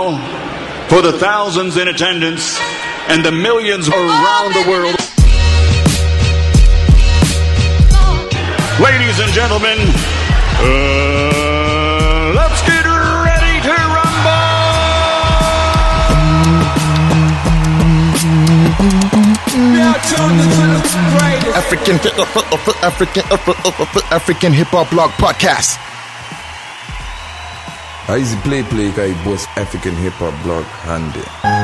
now, for the thousands in attendance and the millions around the world. Ladies and gentlemen, let's get ready to rumble! African Hip Hop Blog Podcast. I easy play guy boss African Hip Hop Blog handy.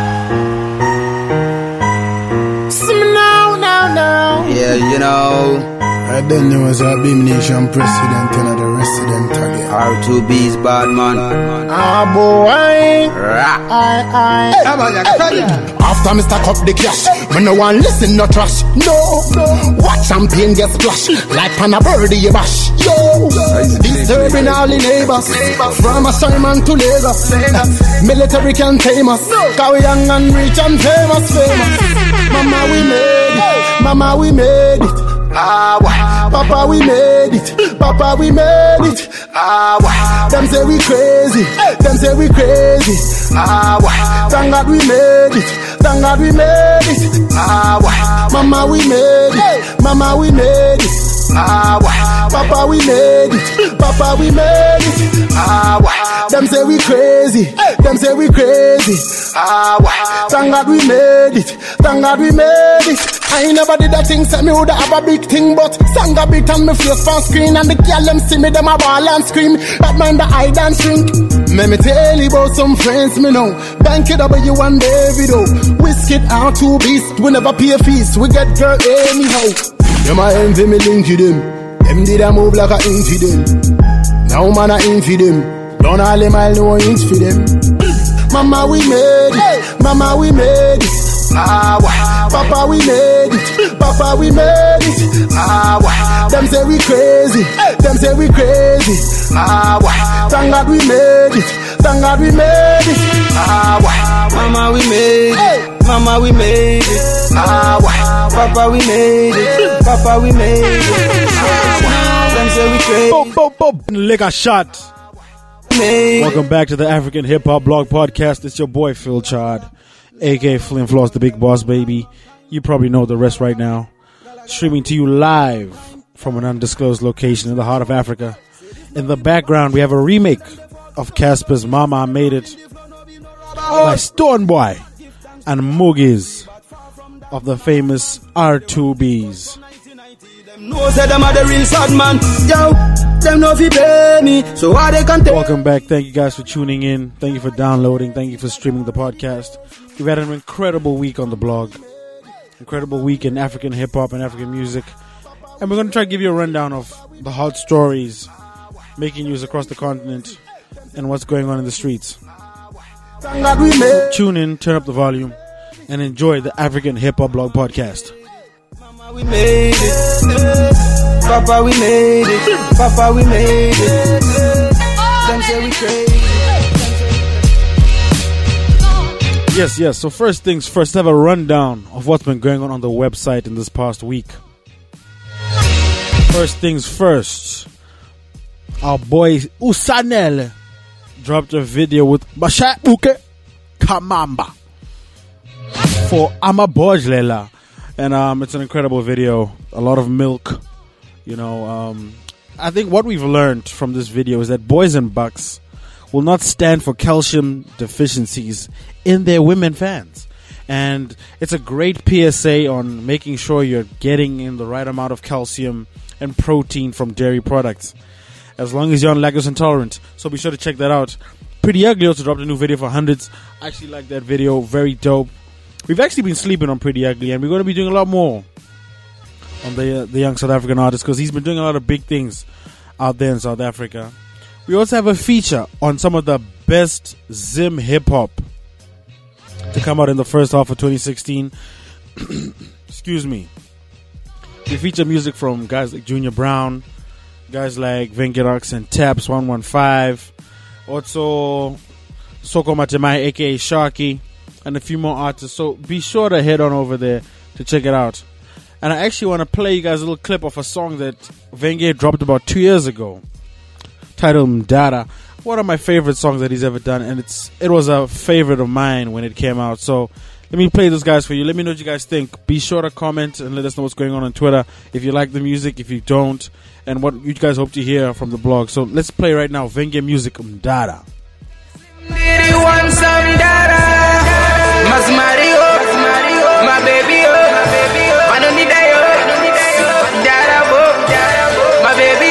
Now. Yeah, you know. I don't know as a Beam Nation president and the resident again. R2B's bad man. Ah boy. After me stack up the cash, when no one listen no trash. No. Watch champagne get splashed like on a birdie bash. Yo. Disturbing all the neighbors. From a Simon to Lagos. Military can tame us. Cause we young and rich and famous. Mama we made it. Mama we made it. Papa we made it. Papa we made it. Them say we crazy. Them say we crazy. Thank God we made it. Thank God we made it. Mama we made it. Mama we made it. Papa we made it. Papa we made it. Them say we crazy. Them say we crazy. Thank God we made it. Thank God we made it. I never did a thing, said me woulda have a big thing, but sang a bit on me face for screen, and the girl them see me, them a ball and scream. But mind the eye and shrink. Let me tell you about some friends me know. Banky W and Davido, Whiskey R2B's. We never pay fees, we get girl anyhow. Them a envy me link to them. Them did a move like a infidel. Now man a infidel. Don't all them I know inch for them. Mama we made it. Mama we made it. Papa we made it. Papa we made it. Them say we crazy. Them say we crazy. Thank God we made it. Thank God we made it. Mama we made it. Mama we made it. Papa we made it. Papa we made it. Them say we crazy. Boom. Lick a shot. Welcome back to the African Hip Hop Blog Podcast. It's your boy Phil Chard, aka Flim Floss, the big boss baby. You probably know the rest right now. Streaming to you live from an undisclosed location in the heart of Africa. In the background, we have a remake of Casper's Mama I Made It by Stonebwoy and Moogies of the famous R2B's. Welcome back. Thank you guys for tuning in. Thank you for downloading. Thank you for streaming the podcast. We've had an incredible week on the blog. Incredible week in African hip hop and African music. And we're going to try to give you a rundown of the hot stories making news across the continent and what's going on in the streets. Tune in, turn up the volume, and enjoy the African Hip Hop Blog Podcast. Mama we made it. Papa we made it. Papa we made it. Them say we crazy. Yes. So first things first, have a rundown of what's been going on the website in this past week. First things first, our boy Usanele dropped a video with Bashabuke Kamamba for Amabojlela. And it's an incredible video. A lot of milk. You know, I think what we've learned from this video is that boys and bucks will not stand for calcium deficiencies in their women fans. And it's a great PSA on making sure you're getting in the right amount of calcium and protein from dairy products, as long as you're lactose intolerant. So be sure to check that out. Pretty Ugly also dropped a new video for Hundreds. I actually like that video. Very dope. We've actually been sleeping on Pretty Ugly, and we're going to be doing a lot more on the young South African artist, because he's been doing a lot of big things out there in South Africa. We also have a feature on some of the best Zim hip-hop to come out in the first half of 2016. Excuse me. We feature music from guys like Junior Brown, guys like Vengerox and Taps 115, also Soko Matemai aka Sharky, and a few more artists. So be sure to head on over there to check it out. And I actually want to play you guys a little clip of a song that Venge dropped about 2 years ago, titled Mdara. one of my favorite songs that he's ever done, and it was a favorite of mine when it came out. So let me play those guys for you. Let me know what you guys think. Be sure to comment and let us know what's going on Twitter. If you like the music, if you don't, and what you guys hope to hear from the blog. So let's play right now. Venge Music, Mdara. Did you want some data? Mas Mario, my baby, I don't need that, data, my baby,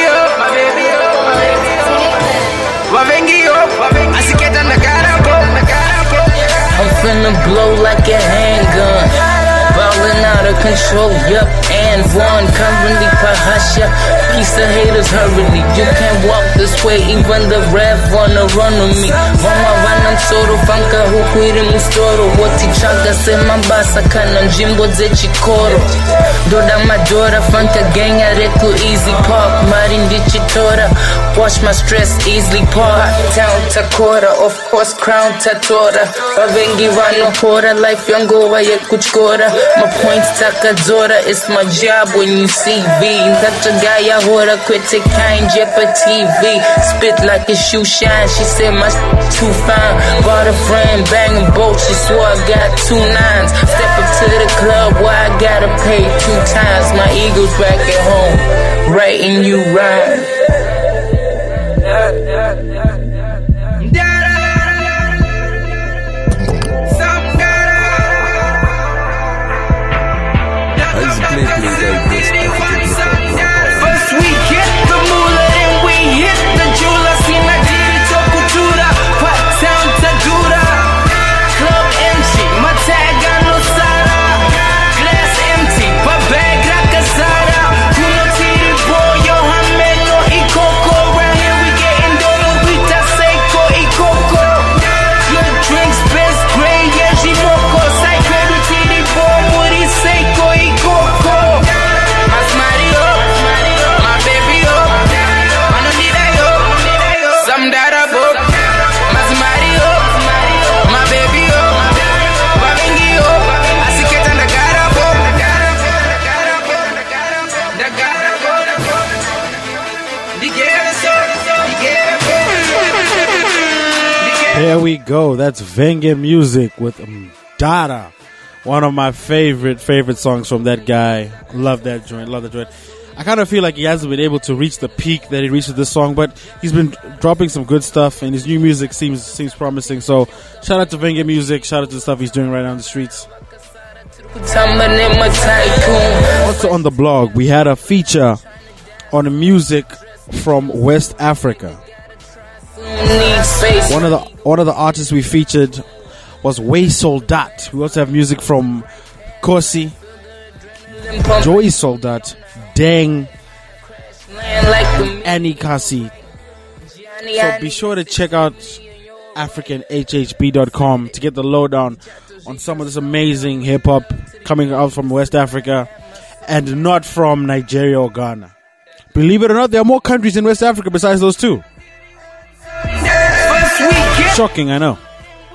I'm finna blow like a handgun, ballin' out of control, yup, and one. Currently Pahasha, piece of haters hurriedly. You can't walk this way, even the rev wanna run on me. Vama vanam soro, fanka hukuiri mustoro. Woti changa sema basa kana njimbo zechi koro. Doda madora, fanka ganga reku easy park. Marindi chitora, wash my stress easily park. Town takora, of course crown tatora. Bavengi vano pora, life yango wa ye kuchkora. My points takadzora, it's my job when you CV. That's a guy I hora, critic kind, Jepa TV. Spit like a shoe shine, she said my too fine. Bought a friend, banging bolt, she swore I got 2 9s. Step up to the club, why I gotta pay 2 times. My ego's back at home, writing you rhyme. First we get the moolah, then we hit the jeweler. Sina diri to kutura, Pat Town Tadura. Club empty, my tag got no sada. Glass empty, but bag rakazara. Kuno tiri boy, yo hamen no ikoko. Right here we getting dolo, vita seiko ikoko. Good drinks, best grade, yeah, jimoko. Saikwedu tiri boy, muri seiko ikoko. There we go. That's Venge Music with Mdara. One of my favorite songs from that guy. Love that joint. I kind of feel like he hasn't been able to reach the peak that he reached with this song, but he's been dropping some good stuff, and his new music seems promising. So shout out to Venge Music. Shout out to the stuff he's doing right now on the streets. Also on the blog, we had a feature on music from West Africa. One of the artists we featured was Way Soldat. We also have music from Kosi, Joey Soldat, Deng, Annie Kasi. So be sure to check out AfricanHHB.com to get the lowdown on some of this amazing hip hop coming out from West Africa and not from Nigeria or Ghana. Believe it or not, there are more countries in West Africa besides those two. Shocking, I know.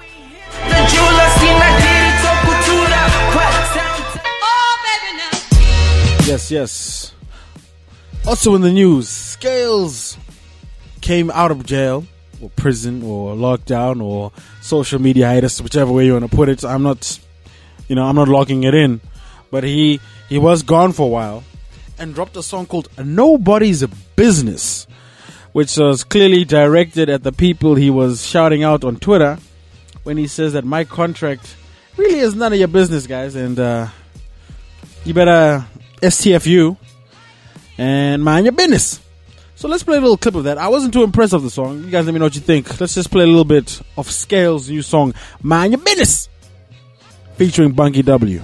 Yes. Also in the news, Scales came out of jail or prison or lockdown or social media hiatus, whichever way you want to put it. I'm not locking it in, but he was gone for a while and dropped a song called Nobody's Business, which was clearly directed at the people he was shouting out on Twitter when he says that my contract really is none of your business, guys, and you better STFU and mind your business. So let's play a little clip of that. I wasn't too impressed with the song. You guys let me know what you think. Let's just play a little bit of Scales' new song, Mind Your Business, featuring Bunky W.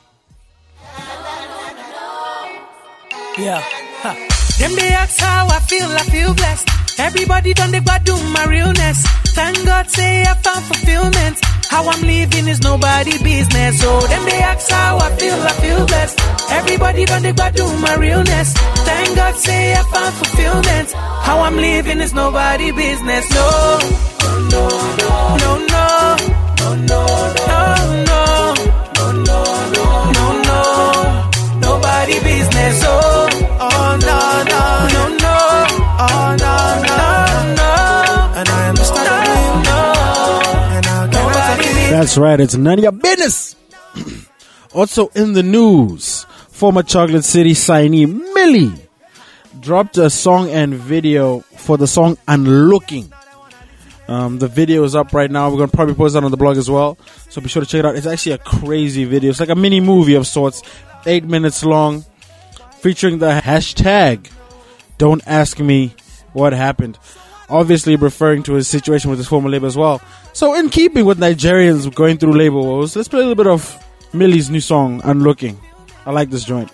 Yeah. Them they ask how I feel blessed. Everybody done they got do my realness. Thank God say I found fulfillment. How I'm living is nobody business. So them they ask how I feel blessed. Everybody done they got do my realness. Thank God say I found fulfillment. How I'm living is nobody business. No, no, no, no, no, no, no, no, no, no, no, nobody business. Oh, oh, no, no, no, no, oh, no, no, no. And I That's right, it's none of your business. Also in the news, former Chocolate City signee Millie dropped a song and video for the song Unlooking. The video is up right now. We're going to probably post that on the blog as well, so be sure to check it out. It's actually a crazy video. It's like a mini movie of sorts, 8 minutes long, featuring the hashtag Don't Ask Me What Happened. Obviously referring to his situation with his former label as well. So in keeping with Nigerians going through labor woes, let's play a little bit of Millie's new song, Unlooking. I like this joint.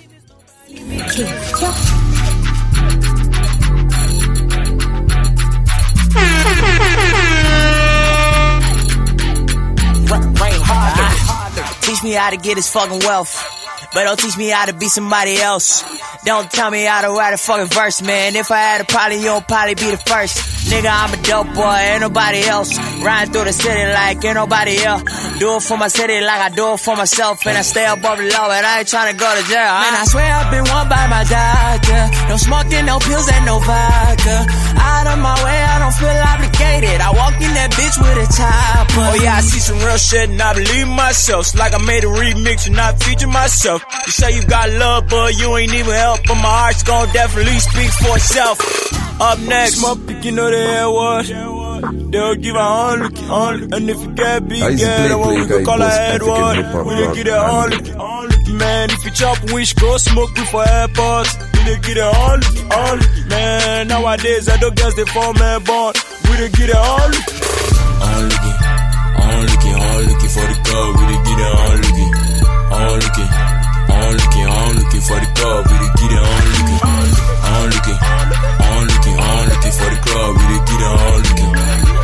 Teach me how to get this fucking wealth, but don't teach me how to be somebody else. Don't tell me how to write a fucking verse, man. If I had a probably, you don't probably be the first. Nigga, I'm a dope boy, ain't nobody else. Riding through the city like ain't nobody else. Do it for my city like I do it for myself. And I stay above the law, and I ain't trying to go to jail. Man, I swear I've been warned by my doctor. No smoking, no pills, and no vodka. Out of my way, I don't feel obligated. I walk in that bitch with a chopper. Oh yeah, I see some real shit and I believe myself. It's like I made a remix and I feature myself. You say you got love, but you ain't even help. But my heart's gon' definitely speak for itself. Up next, my pick, you know the air was. They'll give a only. And if you get big, yeah, the one we can call a head one. We didn't get it only. Man, if you chop wish, go smoke before airports. We didn't get it only. Man, nowadays, I don't guess they form a bond. We didn't get it only. On looking for the gold. We didn't get it on looking. On looking for the gold. We didn't get it on looking. On looking for the gold. We didn't get it on looking.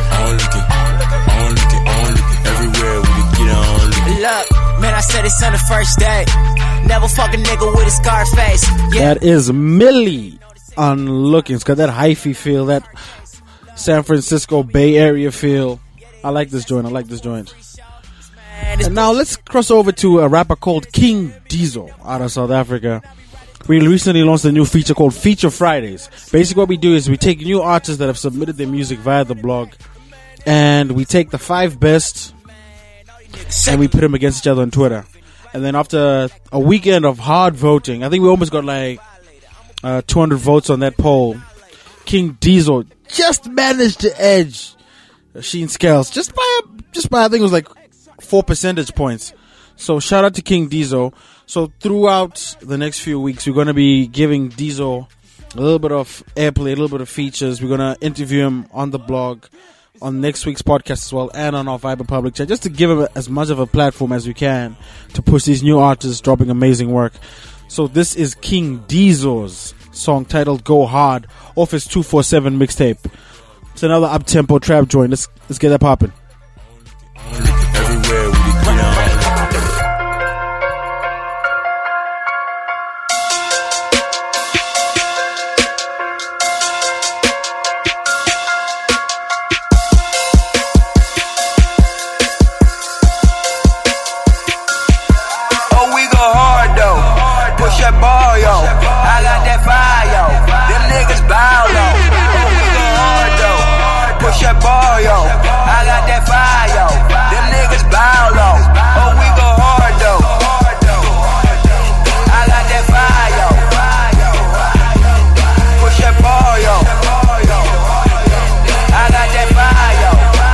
On looking. Everywhere we didn't get it on looking. Look, man, I said it's on the first day. Never fuck a nigga with a scar face. Yeah. That is Millie Unlooking. It's got that hyphy feel, that San Francisco Bay Area feel. I like this joint. And now let's cross over to a rapper called King Diesel out of South Africa. We recently launched a new feature called Feature Fridays. Basically what we do is we take new artists that have submitted their music via the blog, and we take the 5 best and we put them against each other on Twitter. And then after a weekend of hard voting, I think we almost got like 200 votes on that poll, King Diesel just managed to edge Sheen Scales just by I think it was like 4 percentage points. So shout out to King Diesel. So throughout the next few weeks, we're going to be giving Diesel a little bit of airplay, a little bit of features. We're going to interview him on the blog, on next week's podcast as well, and on our Viber Public Chat, just to give him as much of a platform as we can to push these new artists dropping amazing work. So this is King Diesel's song titled Go Hard off his 247 mixtape. It's another up-tempo trap joint. Let's get that popping. Everywhere we get Oh, we go hard though. Push that ball, yo. I got that fire, yo. Them niggas bow low. Oh, we go hard though. Push that ball, yo. I got that fire, yo. Them niggas bow low. Oh, we go hard though. I got that fire, yo. Push that ball, yo. I got that fire, yo.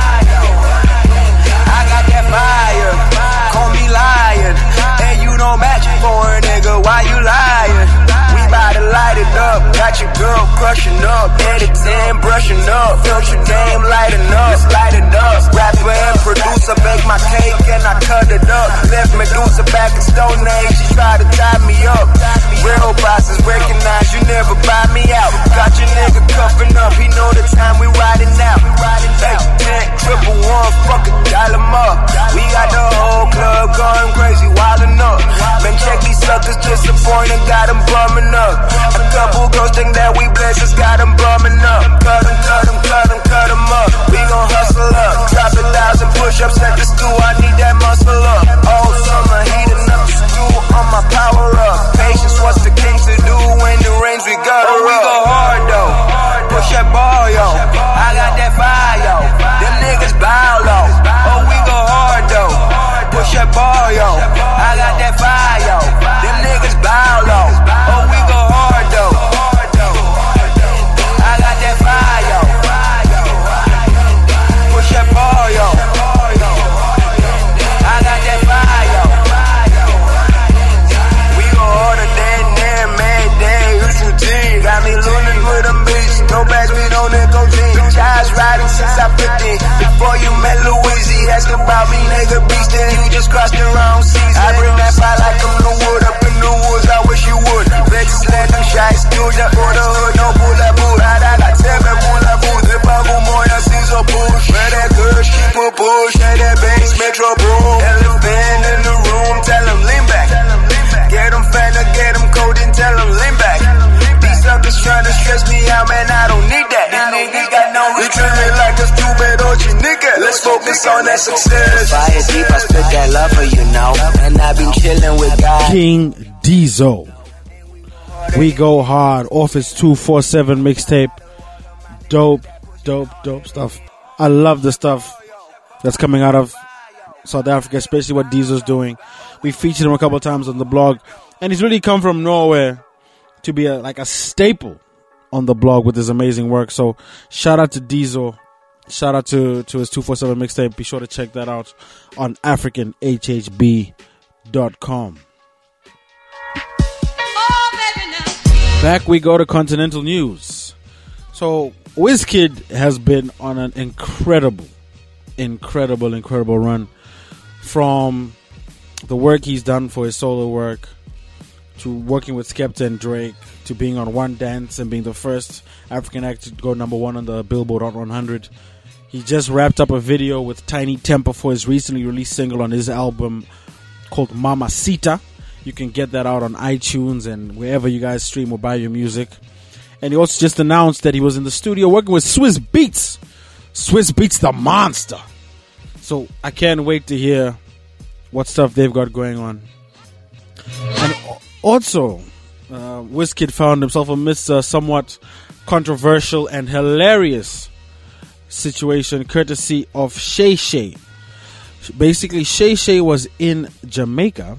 I got that fire. Call me lying. And you don't match for a nigga. Why you lying? We bout to light it up. Got your girl crushing up. Edit 10, brushing up. Felt your name lighting up. Let's light it up. Rapper and producer, bake my cake and I cut it up. Left Medusa back in Stone Age. She tried to tie me up. Real bosses recognize you never buy me out. Got your nigga cuffing up. He know the time we riding out. Hey, 10, 111, fuck it, dial him up. We got the whole club going crazy, wildin' up. Man, check these suckers disappointed, got them bumming up. A couple girls think that we blessings, got them bumming up. Cut them up. We gon' hustle up. Drop 1,000 push-ups at the stool, I need that muscle up. All summer heating up the stool on my power up. Patience, what's the king to do when the rains we gutter up? We go hard though. Push that ball, yo. I got that fire, yo. Them niggas bow low. Oh, we go hard though. Metro Boom. Elephant in the room, tell them lean back. Get them fat, get them cold, and tell them lean back. These suckers trying to stress me out, man, I don't need that. These niggas got no return. You treat me like a stupid OG nigga. Let's focus on that success. Fire deep, I spit that love for you now. And I've been chilling with God. King Diesel. We go hard off his 247 mixtape. Dope stuff. I love the stuff that's coming out of South Africa, especially what Diesel's doing. We featured him a couple of times on the blog, and he's really come from nowhere to be like a staple on the blog with his amazing work. So shout out to Diesel. Shout out to his 247 mixtape. Be sure to check that out on AfricanHHB.com. Back we go to continental news. So Wizkid has been on an incredible run, from the work he's done for his solo work to working with Skepta and Drake to being on One Dance and being the first African act to go number one on the Billboard Hot 100. He just wrapped up a video with Tiny Temper for his recently released single on his album called Mamacita. You can get that out on iTunes and wherever you guys stream or buy your music. And he also just announced that he was in the studio working with Swiss Beats. Swiss Beats the monster. So I can't wait to hear what stuff they've got going on. And also, Wizkid found himself amidst a somewhat controversial and hilarious situation courtesy of Shay Shay. Basically, Shay Shay was in Jamaica,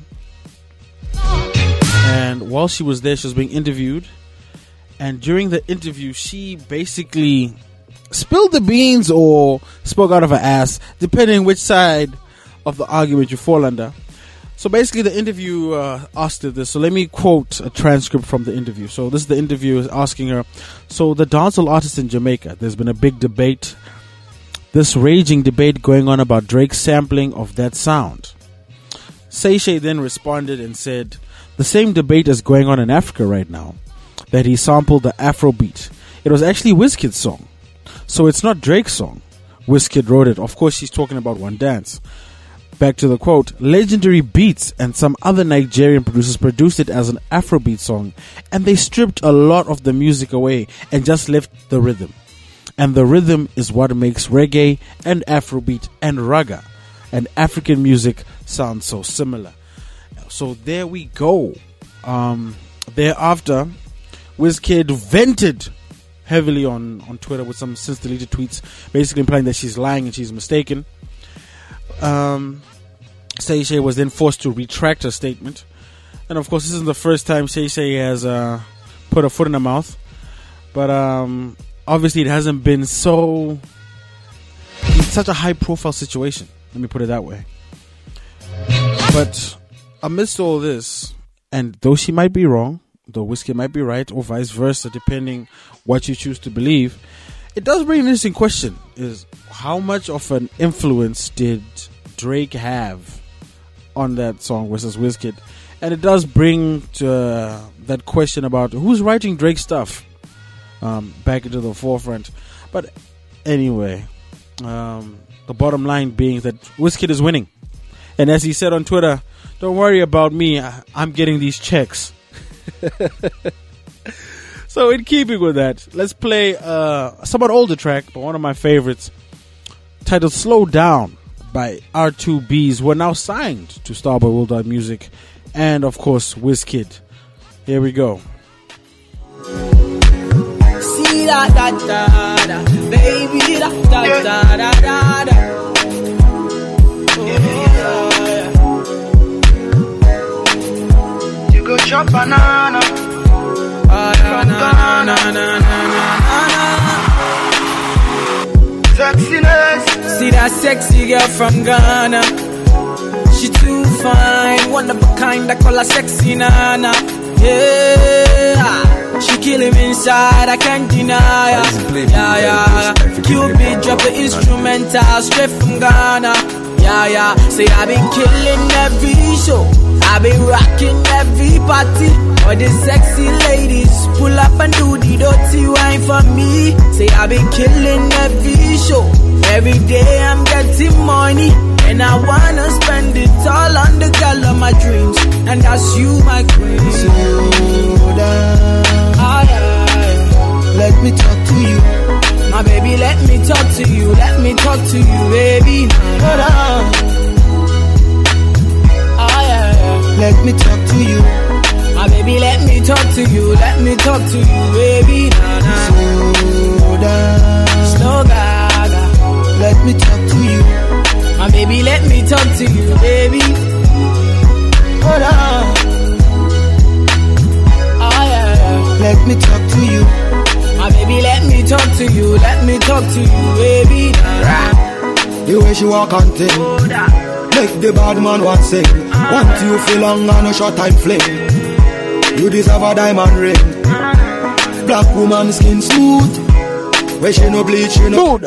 and while she was there, she was being interviewed. And during the interview, she basically spilled the beans or spoke out of her ass, depending which side of the argument you fall under. So basically, the interview asked her this. So let me quote a transcript from the interview. So this is the interview asking her, so the dancehall artists in Jamaica, there's been a big debate, this raging debate going on about Drake's sampling of that sound. Shay Shay then responded and said, the same debate is going on in Africa right now, that he sampled the Afrobeat. It was actually Wizkid's song. So it's not Drake's song. Wizkid wrote it. Of course, she's talking about One Dance. Back to the quote. Legendary Beats and some other Nigerian producers produced it as an Afrobeat song, and they stripped a lot of the music away and just left the rhythm. And the rhythm is what makes reggae and Afrobeat and ragga and African music sound so similar. So there we go. Thereafter, Wizkid vented heavily on Twitter with some since deleted tweets, basically implying that she's lying and she's mistaken. Shay Shay was then forced to retract her statement. And of course, this isn't the first time Shay Shay has put her foot in her mouth. But obviously, it hasn't been in such a high profile situation. Let me put it that way. But amidst all this, and though she might be wrong, though Wizkid might be right, or vice versa, depending what you choose to believe, it does bring an interesting question, is how much of an influence did Drake have on that song versus Wizkid? And it does bring to, that question about who's writing Drake stuff back into the forefront. But anyway, the bottom line being that Wizkid is winning. And as he said on Twitter, don't worry about me, I'm getting these checks. So in keeping with that, let's play a somewhat older track, but one of my favorites, titled Slow Down by R2Bs, who are now signed to Starboy Worldwide Music, and of course Wizkid. Here we go. See da da da da, baby da da da da da da. You go chop banana. Sexiness. See that sexy girl from Ghana. She too fine, one of a kind, I call her sexy nana. Yeah, she kill him inside, I can't deny her. Yeah. Cupid drop the instrumental straight from Ghana. Yeah, say I been killing every show, I been rocking every party. All the sexy ladies pull up and do the dirty wine for me. Say I been killing every show, every day I'm getting money, and I I wanna spend it all on the girl of my dreams, and that's you, my queen. Slow down. Let me talk to you. My baby, let me talk to you. Let me talk to you, baby. Hold on. Let me talk to you. My baby, let me talk to you. Let me talk to you, baby. Slow down. Slow gaga. Let me talk to you. My baby, let me talk to you, baby. Hold on. Let me talk to you. My baby, let me talk to you. Let me talk to you, baby. The way she walk on thing, make the bad man want sing. Want you feel long and a short time fling. You deserve a diamond ring. Black woman skin smooth. Where she no bleach, you know.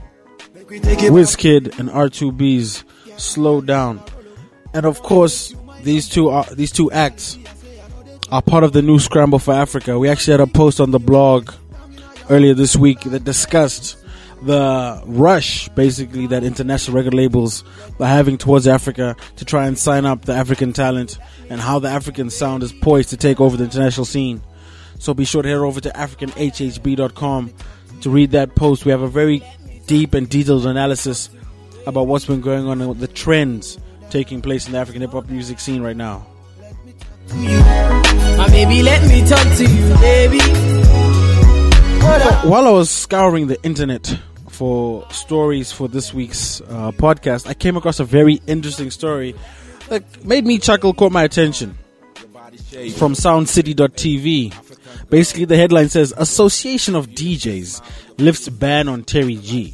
Wizkid and R2B's Slow Down. And of course, these two acts are part of the new Scramble for Africa. We actually had a post on the blog earlier this week that discussed the rush, basically, that international record labels are having towards Africa to try and sign up the African talent, and how the African sound is poised to take over the international scene. So be sure to head over to africanhhb.com to read that post. We have a very deep and detailed analysis about what's been going on and the trends taking place in the African hip-hop music scene right now. My baby, let me talk to you, baby. While I was scouring the internet for stories for this week's podcast, I came across a very interesting story that made me chuckle, caught my attention, from soundcity.tv. Basically, the headline says, Association of DJs lifts ban on Terry G.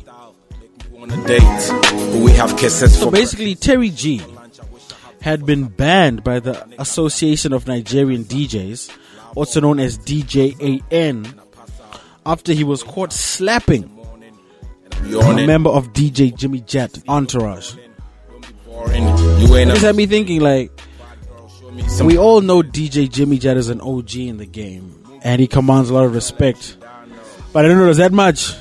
So basically, Terry G had been banned by the Association of Nigerian DJs, also known as DJAN, after he was caught slapping a member of DJ Jimmy Jet entourage. This had me thinking, like, we all know DJ Jimmy Jet is an OG in the game, and he commands a lot of respect, but I didn't know there's that much.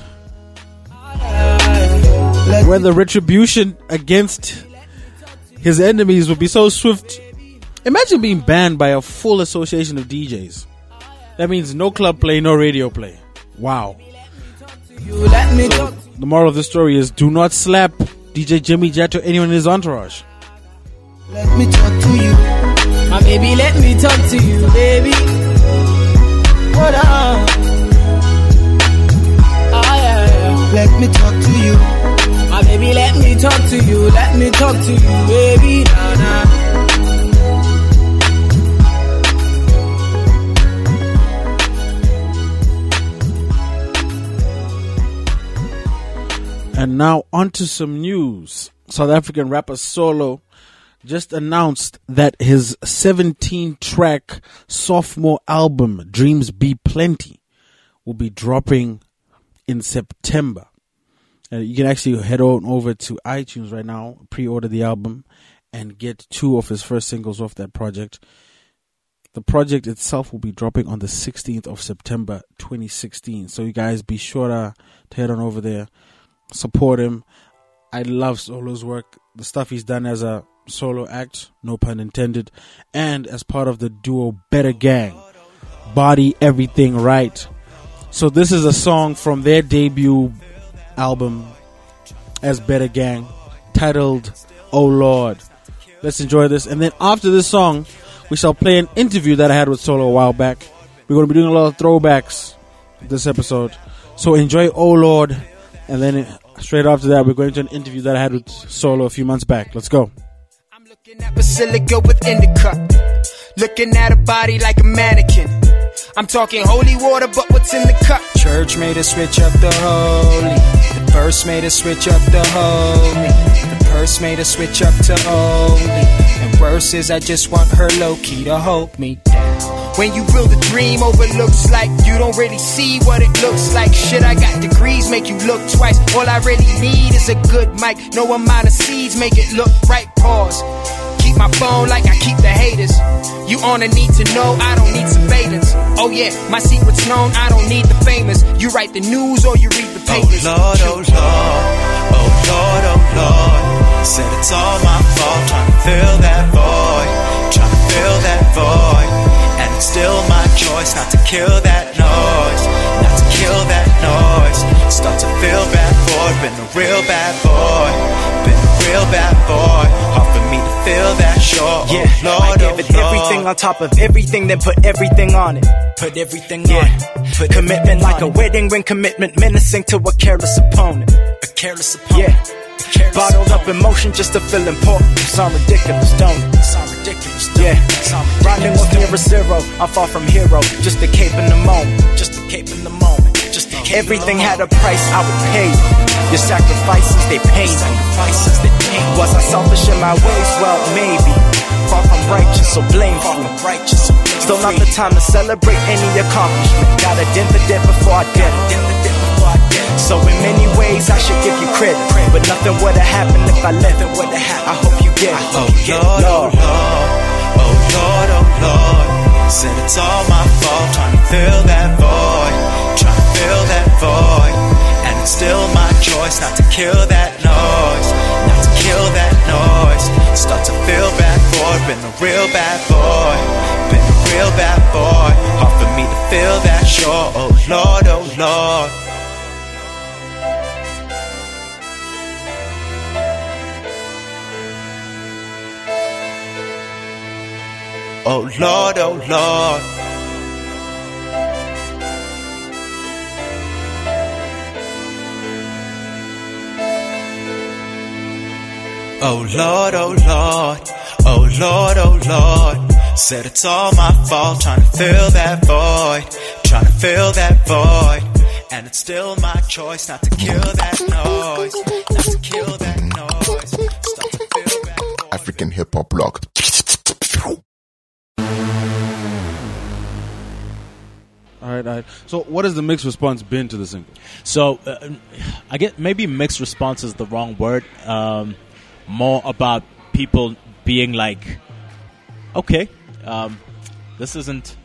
When the retribution against his enemies would be so swift. Imagine being banned by a full association of DJs. That means no club play, no radio play. Wow. So, the moral of the story is, do not slap DJ Jimmy Jet or anyone in his entourage. Let me talk to you. My baby, let me talk to you, baby. Hold on. Let me talk to you. My baby, let me talk to you. Let me talk to you, baby. Nah. And now onto some news. South African rapper Solo just announced that his 17-track sophomore album, Dreams Be Plenty, will be dropping in September. You can actually head on over to iTunes right now, pre-order the album, and get 2 of his first singles off that project. The project itself will be dropping on the 16th of September 2016. So you guys be sure to head on over there, support him. I love Solo's work, the stuff he's done as a solo act, no pun intended, and as part of the duo Better Gang, Body Everything Right. So this is a song from their debut album as Better Gang, titled Oh Lord. Let's enjoy this, and then after this song we shall play an interview that I had with Solo a while back. We're going to be doing a lot of throwbacks this episode, so enjoy Oh Lord, and then straight after that we're going to an interview that I had with Solo a few months back. Let's go. I'm looking at Basilica with indica, looking at a body like a mannequin. I'm talking holy water, but what's in the cup? Church made us switch up the holy. The verse made us switch up the holy. The purse made us switch up to holy. And worse is I just want her low-key to hold me down. When you build a dream overlooks like you don't really see what it looks like. Shit, I got degrees, make you look twice. All I really need is a good mic. No amount of seeds make it look right. Pause. Keep my phone like I keep the haters. You on a need to know, I don't need surveillance. Oh yeah, my secret's known, I don't need the famous. You write the news or you read the papers. Oh Lord, oh Lord, oh Lord, oh Lord. Said it's all my fault, trying to fill that void, trying to fill that void. And it's still my choice not to kill that noise, not to kill that noise. Start to feel bad for it, been a real bad boy, been a real bad boy. Hard for me to feel that sure. Yeah, oh Lord, I gave it Lord. everything on top of everything, then put everything on it. Put everything Yeah, on it. Put commitment like a wedding ring, commitment menacing to a careless opponent. A careless opponent. Yeah. Bottled up emotion just to feel important. Sound ridiculous, don't it? Sound ridiculous, don't Yeah, it? Sound ridiculous, rhyming with near a zero. I'm far from hero, just a cape in the moment. Just a cape in the moment. Just a cape Everything in the had a moment. price, I would pay. Your sacrifices, they pain me. Sacrifices that pain. Was I selfish in my ways? Well, maybe. Far from righteous, so blame Far free. from righteous, so blame Still not free. the time to celebrate any accomplishment. Gotta dent the debt before I did it. Did the dip before I did. So in many ways I should give you credit, but nothing would've happened if I left it. Would've happened. I hope you get it. Oh Lord, oh Lord, oh Lord, oh Lord. Said it's all my fault, trying to fill that void, trying to fill that void. And it's still my choice not to kill that noise, not to kill that noise. Start to feel bad for it, been a real bad boy, been a real bad boy. Hard for me to feel that sure. Oh Lord, oh Lord. Oh Lord, oh Lord. Oh Lord, oh Lord. Oh Lord, oh Lord. Said it's all my fault, trying to fill that void, trying to fill that void. And it's still my choice not to kill that noise, not to kill that noise. Start to feel that void. African hip hop blog. All right. So, what has the mixed response been to the single? So, I get maybe mixed response is the wrong word. More about people being like, okay, this isn't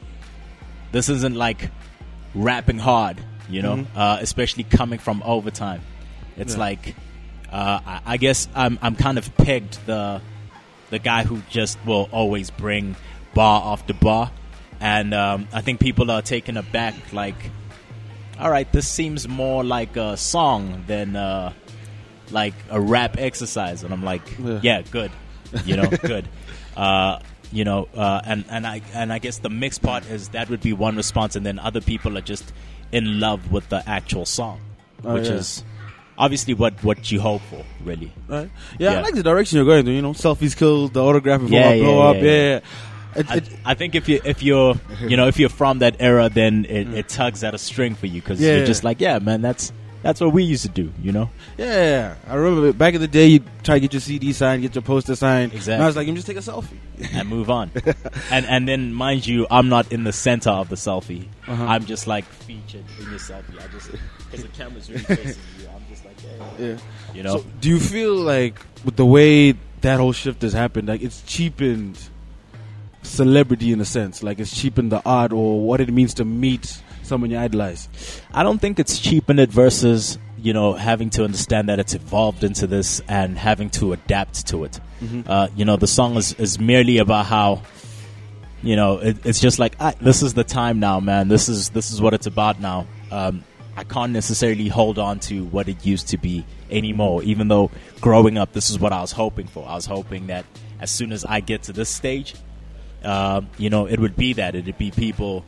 like rapping hard, you know, especially coming from Overtime. It's like, I guess I'm kind of pegged the guy who just will always bring bar after bar. And I think people are taken aback, like, all right, this seems more like a song than like a rap exercise. And I'm like, yeah, good, you know, good. You know, and I guess the mixed part is that would be one response, and then other people are just in love with the actual song, which is obviously what you hope for, really. Right? Yeah, I like the direction you're going to. You know, selfies kill the autograph before I blow up. Yeah. I think if you're you know, if you're from that era, then it tugs at a string for you, because you're just like, yeah, man, that's what we used to do, you know. Yeah, I remember back in the day, you try to get your CD signed, get your poster signed. Exactly. And I was like, you just take a selfie and move on. and then, mind you, I'm not in the center of the selfie. I'm just like featured in your selfie. I just, because the camera's really facing you, I'm just like, yeah. You know. So do you feel like with the way that whole shift has happened, like it's cheapened celebrity in a sense, like it's cheapened the art or what it means to meet someone you idolize? I don't think it's cheapened it versus, you know, having to understand that it's evolved into this and having to adapt to it. You know, the song is merely about how, you know, it's just like, this is the time now, man. This is what it's about now. I can't necessarily hold on to what it used to be anymore, even though growing up, this is what I was hoping for. I was hoping that as soon as I get to this stage, you know, it would be that. It'd be people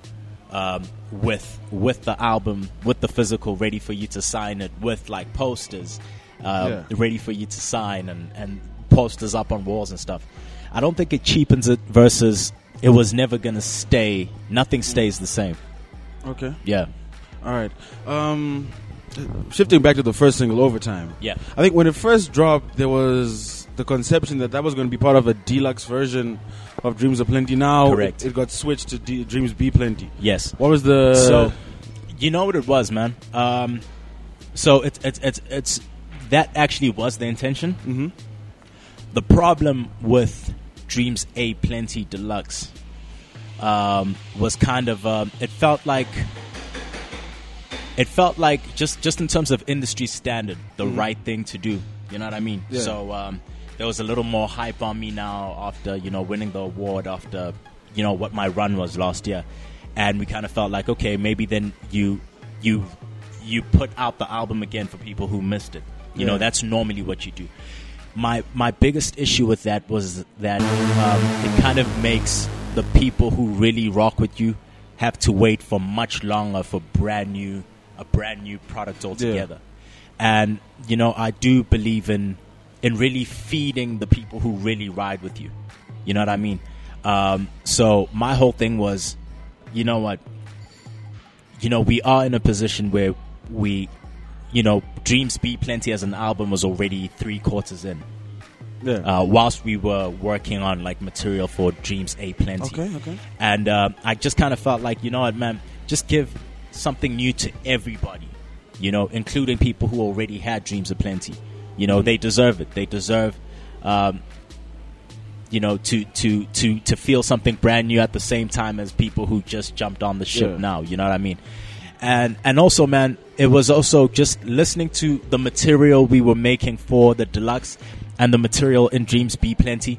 with the album, with the physical, ready for you to sign it, with like posters ready for you to sign, and posters up on walls and stuff. I don't think it cheapens it versus it was never going to stay. Nothing stays the same. Okay. Yeah. All right. Shifting back to the first single, Overtime. Yeah. I think when it first dropped, there was the conception that was going to be part of a deluxe version of Dreams of Plenty. Now correct. It got switched to Dreams Be Plenty. Yes. What was the... So, you know what it was, man? So it's that actually was the intention. The problem with Dreams A Plenty Deluxe was kind of... it felt like just in terms of industry standard, the right thing to do. You know what I mean? Yeah. So there was a little more hype on me now after, you know, winning the award, after, you know, what my run was last year. And we kind of felt like, okay, maybe then you put out the album again for people who missed it. You know, that's normally what you do. My biggest issue with that was that it kind of makes the people who really rock with you have to wait for much longer for a brand new product altogether. And, you know, I do believe in really feeding the people who really ride with you. You know what I mean? So my whole thing was, you know what? You know, we are in a position where we, you know, Dreams Be Plenty as an album was already 3/4 in. Whilst we were working on like material for Dreams A Plenty. Okay. And I just kind of felt like, you know what, man, just give something new to everybody, you know, including people who already had Dreams of Plenty. You know, they deserve it. They deserve, you know, to feel something brand new at the same time as people who just jumped on the ship now. You know what I mean? And also, man, it was also just listening to the material we were making for the deluxe and the material in Dreams Be Plenty.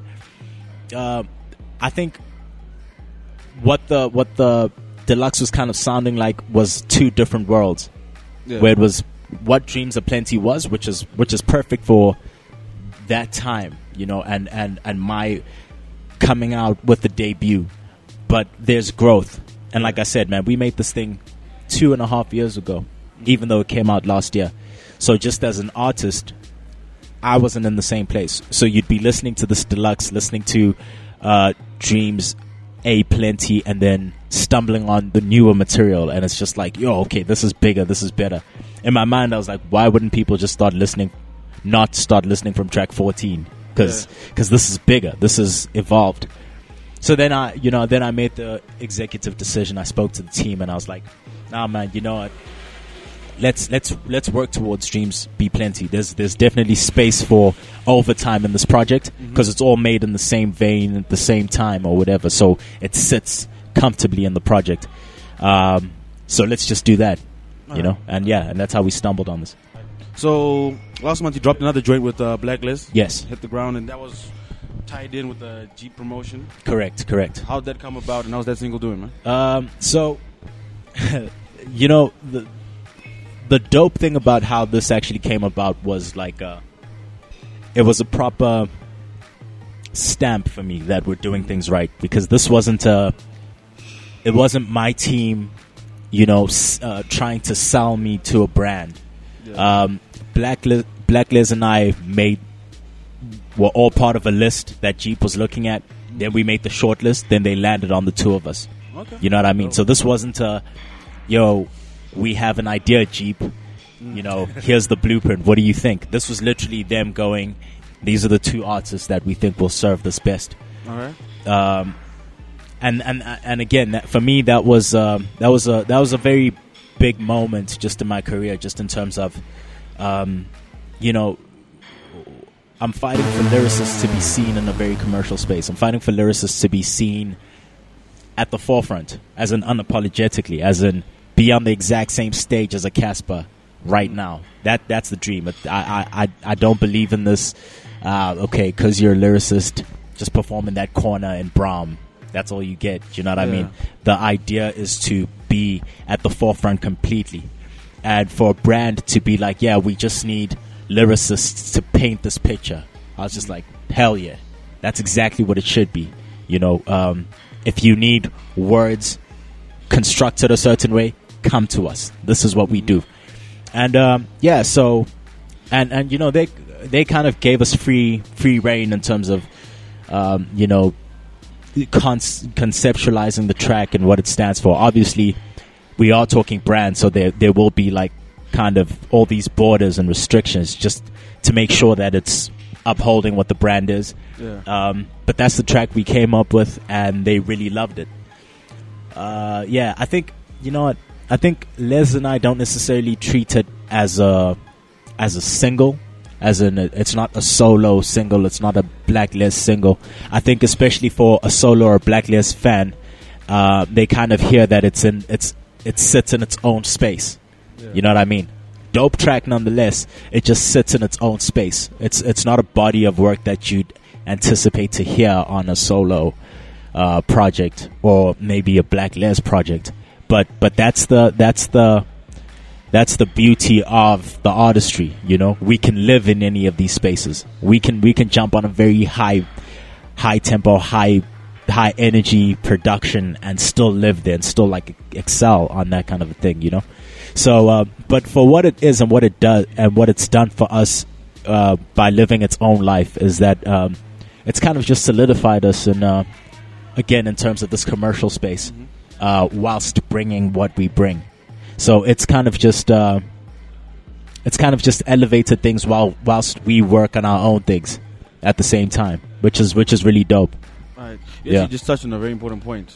I think what the deluxe was kind of sounding like was two different worlds, where it was what Dreams of Plenty was, which is perfect for that time, you know, and my coming out with the debut. But there's growth, and like I said, man, we made this thing 2.5 years ago, even though it came out last year. So just as an artist, I wasn't in the same place. So you'd be listening to this deluxe, listening to Dreams A Plenty, and then stumbling on the newer material, and it's just like, yo, okay, this is bigger, this is better. In my mind, I was like, why wouldn't people just not start listening from track 14? Because this is bigger, this is evolved. So then I made the executive decision. I spoke to the team, and I was like, nah, man, you know what? Let's work towards Dreams Be Plenty. There's definitely space for overtime in this project because it's all made in the same vein at the same time or whatever. So it sits comfortably in the project. So let's just do that, you know. And and that's how we stumbled on this. So last month you dropped another joint with Blacklist. Yes, Hit the Ground, and that was tied in with the Jeep promotion. Correct. How'd that come about, and how's that single doing, man? So you know, the dope thing about how this actually came about was like it was a proper stamp for me that we're doing things right, because this wasn't my team, you know, trying to sell me to a brand. Blacklist and I were all part of a list that Jeep was looking at. Then we made the short list. Then they landed on the two of us. You know what I mean? So this wasn't yo, we have an idea, Jeep. You know, here's the blueprint. What do you think? This was literally them going, these are the two artists that we think will serve this best. All right. And again, for me, that was a very big moment just in my career, just in terms of, you know, I'm fighting for lyricists to be seen in a very commercial space. I'm fighting for lyricists to be seen at the forefront, as in unapologetically, as in be on the exact same stage as a Casper right now. That's the dream. I don't believe in this. Okay, because you're a lyricist, just perform in that corner in Brahm. That's all you get. You know what I mean? The idea is to be at the forefront completely, and for a brand to be like, yeah, we just need lyricists to paint this picture. I was just like, hell yeah, that's exactly what it should be. You know, if you need words constructed a certain way, come to us. This is what we do. And so and you know, they kind of gave us free reign in terms of you know, conceptualizing the track and what it stands for. Obviously, we are talking brand, so there will be like kind of all these borders and restrictions just to make sure that it's upholding what the brand is. But that's the track we came up with, and they really loved it. I think, you know what, I think Les and I don't necessarily treat it as a single, as in it's not a solo single, it's not a Blacklist single. I think especially for a solo or Blacklist fan, they kind of hear that it sits in its own space. You know what I mean? dope track nonetheless. It just sits in its own space. It's not a body of work that you'd anticipate to hear on a solo project or maybe a Black Les project. But that's the beauty of the artistry. You know, we can live in any of these spaces. We can jump on a very high tempo, high energy production and still live there and still like excel on that kind of a thing, you know. So but for what it is and what it does and what it's done for us by living its own life is that it's kind of just solidified us in again in terms of this commercial space, whilst bringing what we bring. So it's kind of just elevated things whilst we work on our own things at the same time, which is really dope. Right. Yes, you just touched on a very important point.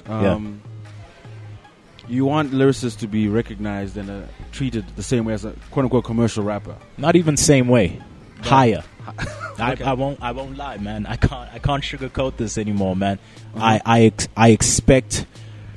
You want lyricists to be recognized and treated the same way as a quote-unquote commercial rapper. Not even same way, higher. Okay. I won't lie, man. I can't sugarcoat this anymore, man. I expect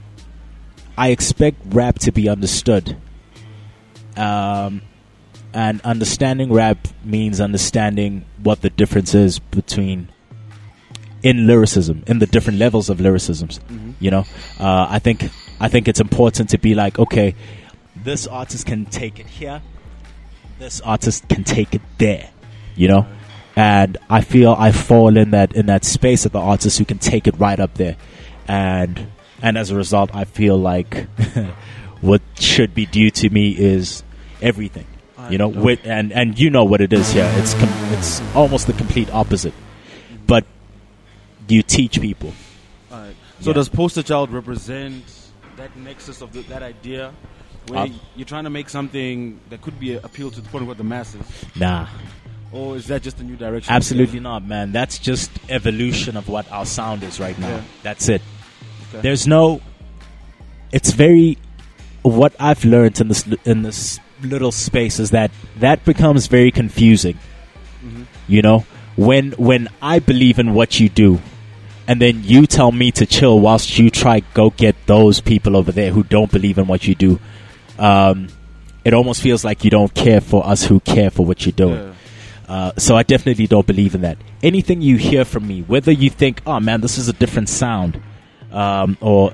rap to be understood. And understanding rap means understanding what the difference is between in lyricism, in the different levels of lyricisms. You know, I think it's important to be like, okay, this artist can take it here, this artist can take it there, you know. And I feel I fall in that space of the artists who can take it right up there, and as a result, I feel like what should be due to me is everything, you know. And you know what it is here. It's almost the complete opposite, but you teach people. All right. So does Poster Child represent that nexus of that idea where you're trying to make something that could be appeal to the masses? Nah. Or is that just a new direction? Absolutely not, man. That's just evolution of what our sound is right now. Yeah. That's it. Okay. There's no. It's very. What I've learned in this little space is that becomes very confusing. You know, when I believe in what you do, and then you tell me to chill whilst you try go get those people over there who don't believe in what you do. It almost feels like you don't care for us who care for what you're doing. Yeah. So I definitely don't believe in that. Anything you hear from me, whether you think, oh man, this is a different sound, or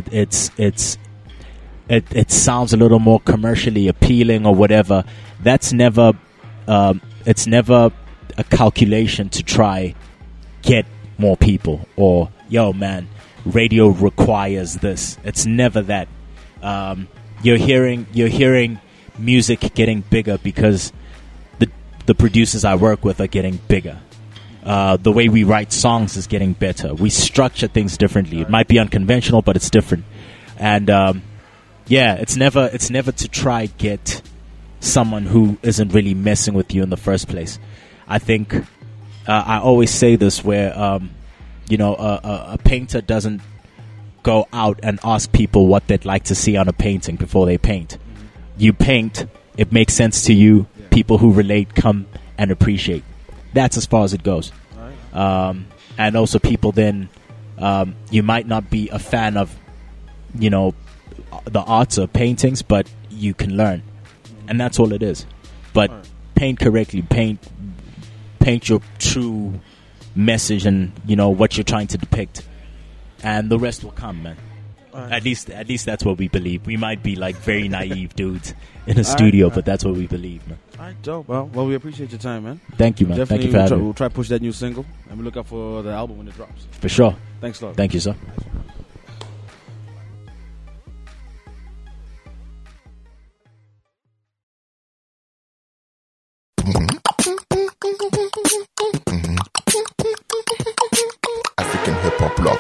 it sounds a little more commercially appealing or whatever, that's never it's never a calculation to try get more people, or yo man, radio requires this. It's never that. You're hearing music getting bigger because the producers I work with are getting bigger. The way we write songs is getting better. We structure things differently. It might be unconventional, but it's different. And it's never to try get someone who isn't really messing with you in the first place. I think I always say this where a painter doesn't go out and ask people what they'd like to see on a painting before they paint. You paint, it makes sense to you. People who relate come and appreciate. That's as far as it goes. And also people then, you might not be a fan of, the arts or paintings, but you can learn. And that's all it is. But paint correctly, paint your true message and, what you're trying to depict. And the rest will come, man. At least that's what we believe. We might be like very naive dudes in a studio, but that's what we believe, man. All right, dope. Well, we appreciate your time, man. Thank you, man. Thank you for having me. We'll try to push that new single, and we look out for the album when it drops. For sure. Thanks a lot. Thank you, sir. African Hip Hop Blog.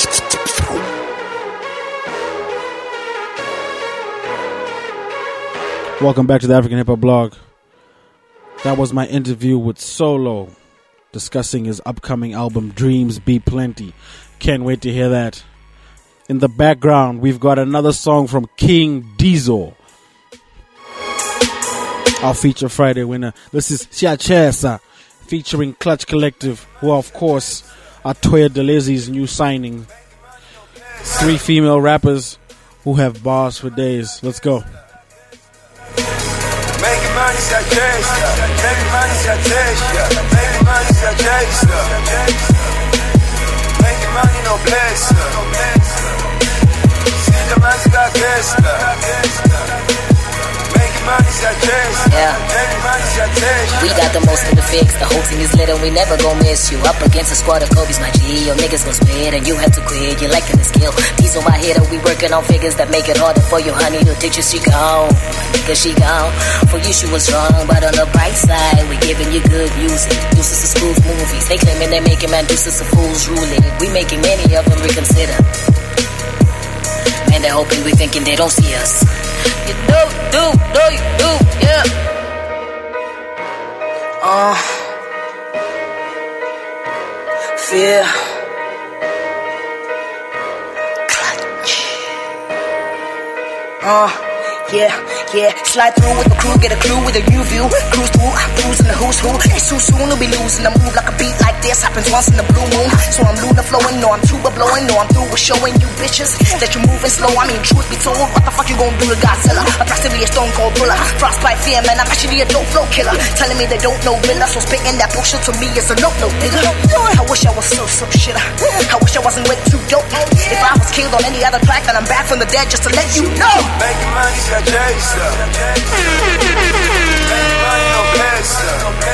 Welcome back to the African Hip Hop Blog. That was my interview with Solo, discussing his upcoming album, Dreams Be Plenty. Can't wait to hear that. In the background, we've got another song from King Diesel, our Feature Friday winner. This is Siachesa, featuring Clutch Collective, who are, of course, are Toya Delezi's new signing. 3 female rappers who have bars for days. Let's go. Making money money se accesa, making money se accesa, making money se accesa, making money no blessa, sinta mais que a questa, making money se accesa, making money se accesa. We got the most of the fix, the whole team is lit and we never gon' miss you. Up against a squad of Kobe's, my G, your niggas gon' split and you have to quit, you're liking the skill. These on my head and we working on figures that make it harder for you, honey, to ditch you, she gone. Cause she gone, for you she was wrong, but on the bright side, we giving you good music. Deuces of schools, movies, they claiming they making man deuces of fools ruling. We making many of them reconsider. Man, they're hoping we thinking they don't see us. You do, yeah. Fear. Yeah, slide through with the crew, get a clue with a new view. Cruise through, cruising the who's who. It's too soon to be losing. I move like a beat like this happens once in the blue moon. So I'm lunar flowing, no I'm tuba blowing, no I'm through with showing you bitches that you're moving slow. I mean, truth be told, what the fuck you gonna do to Godzilla? Approximately a stone cold thriller, frostbite fear, man, I'm actually a dope flow killer. Telling me they don't know Villa, so spitting that bullshit to me is a no nigga. I wish I was so shit. I wish I wasn't way too dope. If I was killed on any other track, then I'm back from the dead just to let you know. Making money se accesa, making money no blessa,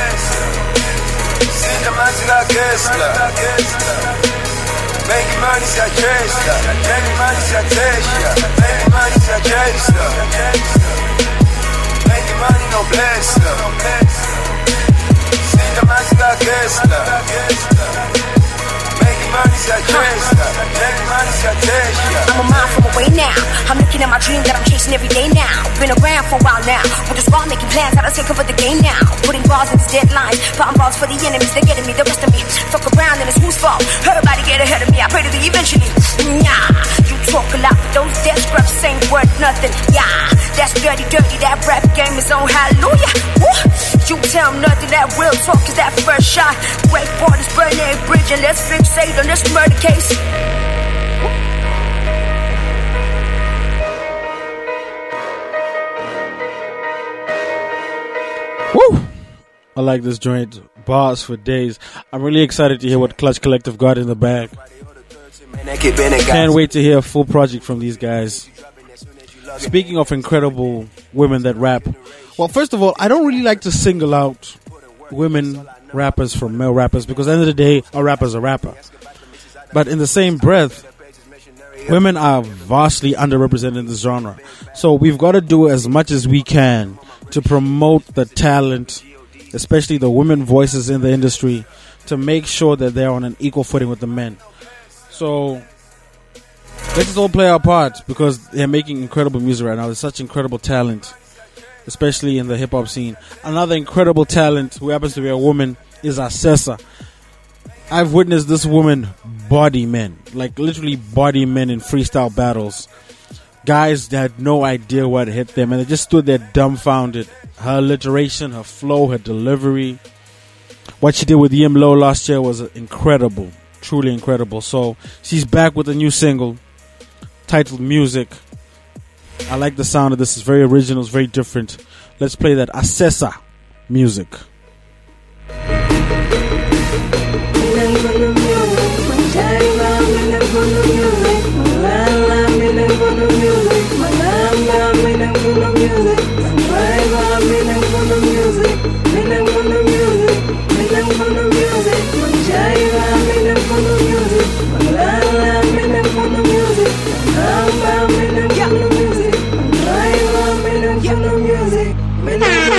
sinta mais que a questa, making money se accesa, making money se accesa, making money se accesa, making money no blessa, sinta mais que a questa, making money se accesa, making money se accesa. I'm a mile from away now. I'm looking at my dream that I'm chasing every day now. Been around for a while now. With the squad making plans, how to take over the game now. Putting bars in these deadlines, plotting balls for the enemies. They're getting me, the rest of me. Fuck around and it's whose fault? Everybody get ahead of me. I pray to be eventually. Nah, you talk a lot, but those dead scraps ain't worth nothing. Yeah, that's dirty. That rap game is on hallelujah. Woo. You tell them nothing. That real talk is that first shot. Break borders, burn a bridge, and let's fixate on this murder case. Woo! I like this joint. Bars for days. I'm really excited to hear what Clutch Collective got in the bag. Can't wait to hear a full project from these guys. Speaking of incredible women that rap, well, first of all, I don't really like to single out women rappers from male rappers because at the end of the day, a rapper's a rapper. But in the same breath, women are vastly underrepresented in this genre. So we've got to do as much as we can to promote the talent, especially the women voices in the industry, to make sure that they're on an equal footing with the men. So let's just all play our part because they're making incredible music right now. There's such incredible talent, especially in the hip-hop scene. Another incredible talent who happens to be a woman is Asesa. I've witnessed this woman body men, like literally body men in freestyle battles. Guys that had no idea what hit them and they just stood there dumbfounded. Her alliteration, her flow, her delivery. What she did with Yim Low last year was incredible. Truly incredible. So she's back with a new single titled Music. I like the sound of this. It's very original. It's very different. Let's play that. Asesa Music.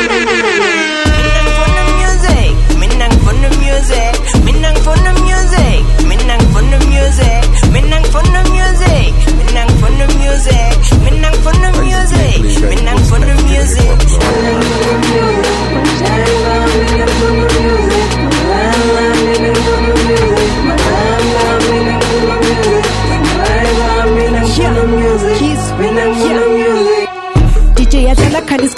Me nang for the music.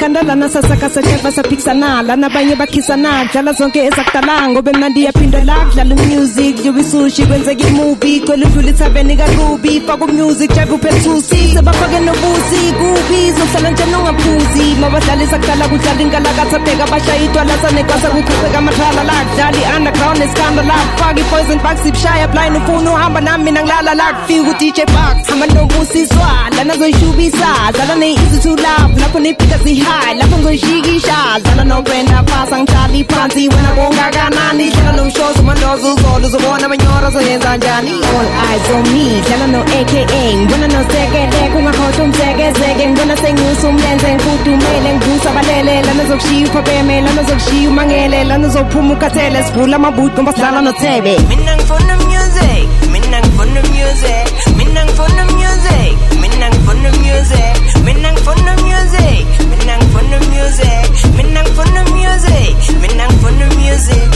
ikhanda lana sasakasacheva saphikisana lana abanye bakhisana dlala zonke ezakudala ngoba emnandi yaphinda la kudlala music yobisushi kwenzeka imovie cwela udlula ithaveni karuby faka music jabu pethusi sebafake nobusi kubi zohlala njani ungaphuzi mabadlala izakudala kudlala inkalakathapheka bashayidwa lasanekwasa kuchitheka amathala la kudlala underground escandal la faka poison box ibshaya blind ufuna uhamba nami mina ngilala la kufika uDJ Box hamba nobusizwa lana zoyishubisa dlala ne-easy to love lapho nifika si-high lapho ngoyishikisha dlala no-Brenda Fassie ngihlala phansi wena kongakanani dlala nomshozi umandoza uzolo uzobona abanyora zoyenza njani all eyes on me dlala no-AKA ngibona nosekeleko ungakhohlwa umzekezeke ngibona sengiwusa umlenze ngifudumele ngivusa balele lana zokushiya uphakeme lana zokushiya umangele lana zophuma ukhathele sivula amabhuti ngoba sidlala nothebe mina ngifuna music mina ngifuna music mina ngifuna music mina ngifuna music mina ngifuna music mina ngifuna music mina ngifuna music mina ngifuna music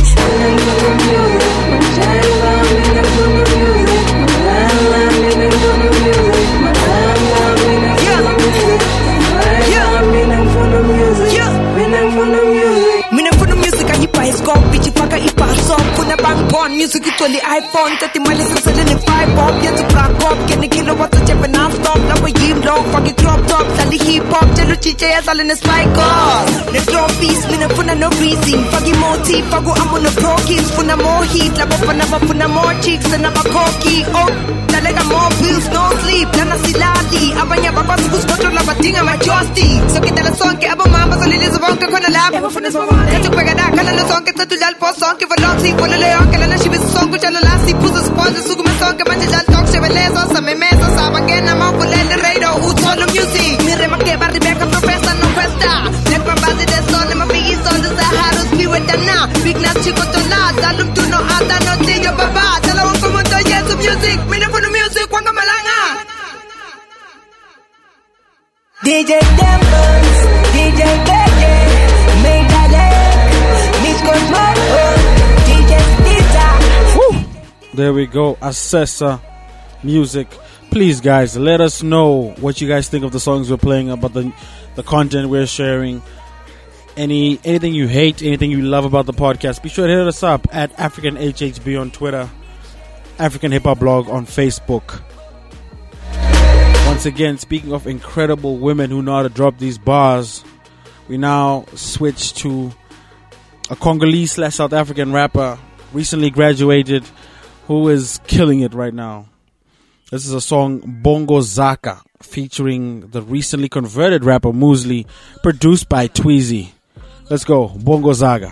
music itoli iPhone tati mali sasali ni 5 pop yet black pop kene kilowatt to jefe non-stop lapa yim low fucking crop top sali hip hop jelo chiche ya sali ni spike off ne flow piece mina funa no reason fucking motif fago amo no pro kids funa more heat lapa funa more chicks and I'm a cocky oh dalega more pills no sleep lana silali abanya babasi kuskoto lapa tinga majosti so kitala sonke abo mamba solile zubonke kona lap funa smamane tu pega da kala lo sonke tu jal po sonke velocity wala leon kala na shibi sonke jalo lasi puso sponsor sugume sonke manje jal talk chevelezo sa memesa sa bagena ma fulele radio utolo music mire ma que barri back up professor no cuesta let my body the sun my big is on the Sahara spirit dana big na chico to la dalum tu no ata no te yo baba dala won como to yes music mine for the music kwanga malanga DJ Dembos DJ Beke make that leg Miss Cosmo DJ Stita. There we go. Assessor Music. Please, guys, let us know what you guys think of the songs we're playing, about the content we're sharing. Anything you hate, anything you love about the podcast, be sure to hit us up at African HHB on Twitter, African Hip Hop Blog on Facebook. Once again, speaking of incredible women who know how to drop these bars, we now switch to a Congolese/South African rapper, recently graduated, who is killing it right now. This is a song, Bongo Zaka, featuring the recently converted rapper Moozly, produced by Tweezy. Let's go, Bongo Zaka.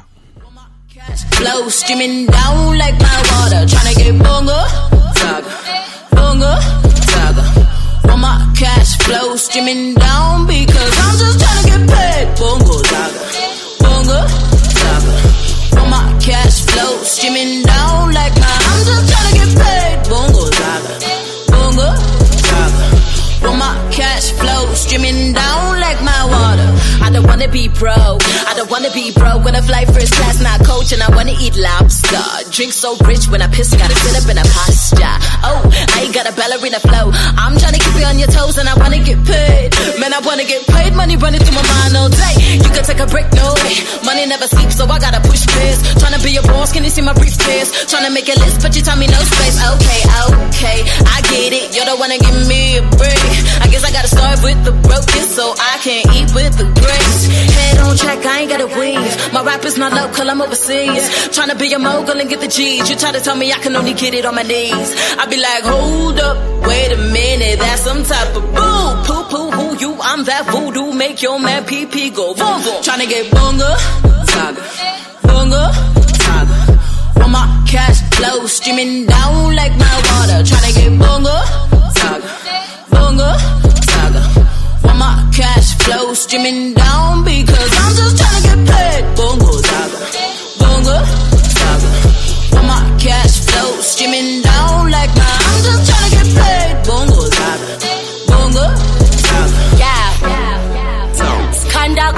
Flow streaming down like my water, tryna get Bongo Zaka, Bongo Zaka. Want my cash flow streaming down because I'm just tryna get paid. Bongo Zaka, Bongo Zaka. Want my cash flow streaming down like I'm just tryna get paid. Bongo Zaka, Bongo Zaka. Want my cash flow streaming down like my water. I don't wanna be pro, I don't wanna be broke. When I fly first class, not coach, and I wanna eat lobster. Drink so rich when I piss, gotta sit up in a posture. Oh, I ain't got a ballerina flow. I'm tryna keep you on your toes, and I wanna get paid. Man, I wanna get paid, money running through my mind all day. You can take a break, no way. Money never sleeps, so I gotta push this. Tryna be a boss, can you see my briefcase? Tryna make a list, but you tell me no space. Okay, I get it. You don't wanna give me a break. I guess I gotta start with the brokest, so I can't eat with the grace. Head on track, I ain't gotta weave. My rap is not local, I'm overseas. Tryna be a mogul and get the G's. You try to tell me I can only get it on my knees. I be like, hold up, wait a minute, that's some type of boo. Poo-poo, who you? I'm that voodoo, make your man pee-pee go boom boom. Tryna get Bongo Zaga, Bongo Zaga. Want my cash flow streaming down like my water. Tryna get Bongo Zaga, Bongo Zaga. Want my cash flow streaming down because I'm just tryna get paid. Bongo Zaga, Bongo Zaga. Want my cash flow streaming down like I'm just tryna get paid. Bongo Zaga, Bongo Zaga. Yeah. Skanda Queen,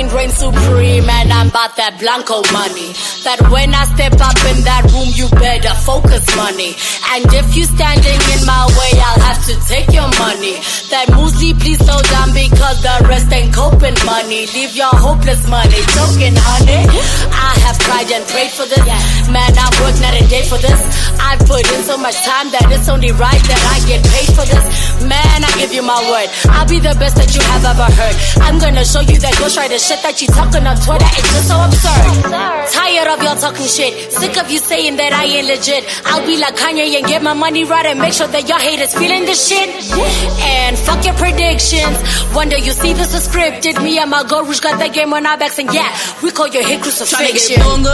reign supreme, and I'm about that Blanco money. That when I step up in that room, you better focus money. And if you standing in my way, I'll have to take your money. That Muesli, please slow down because the rest ain't coping money. Leave your hopeless money, joking honey. I have cried and prayed for this. Man, I've worked night and day for this. I've put in so much time that it's only right that I get paid for this. Man, I give you my word, I'll be the best that you have ever heard. I'm gonna show you that ghostwriter shit that you talking on Twitter. It's just so absurd. Tired of y'all talking shit, sick of you saying that I ain't legit. I'll be like Kanye and get my money right and make sure that y'all haters feeling this shit. And fuck your predictions. Wonder you see this is scripted. Me and my girl Rouge got that game on our backs, and yeah, we call your hit crucifixion.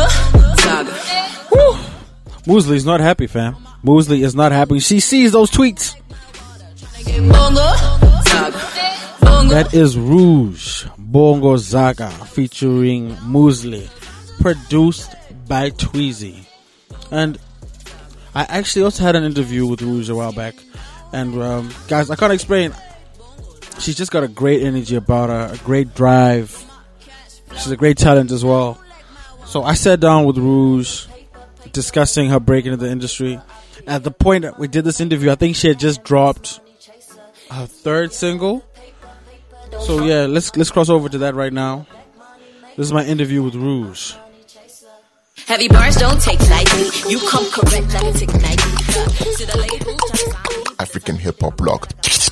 Muesli's not happy, fam. Muesli is not happy. She sees those tweets. That is Rouge Bongo Zaga featuring Muesli, produced by Tweezy. And I actually also had an interview with Rouge a while back. And guys, I can't explain. She's just got a great energy about her, a great drive. She's a great talent as well. So I sat down with Rouge, discussing her break into the industry. At the point that we did this interview, I think she had just dropped her third single. So yeah, let's cross over to that right now. This is my interview with Rouge. Heavy bars don't take lightly. You come correct like it's igniting. African hip hop blog.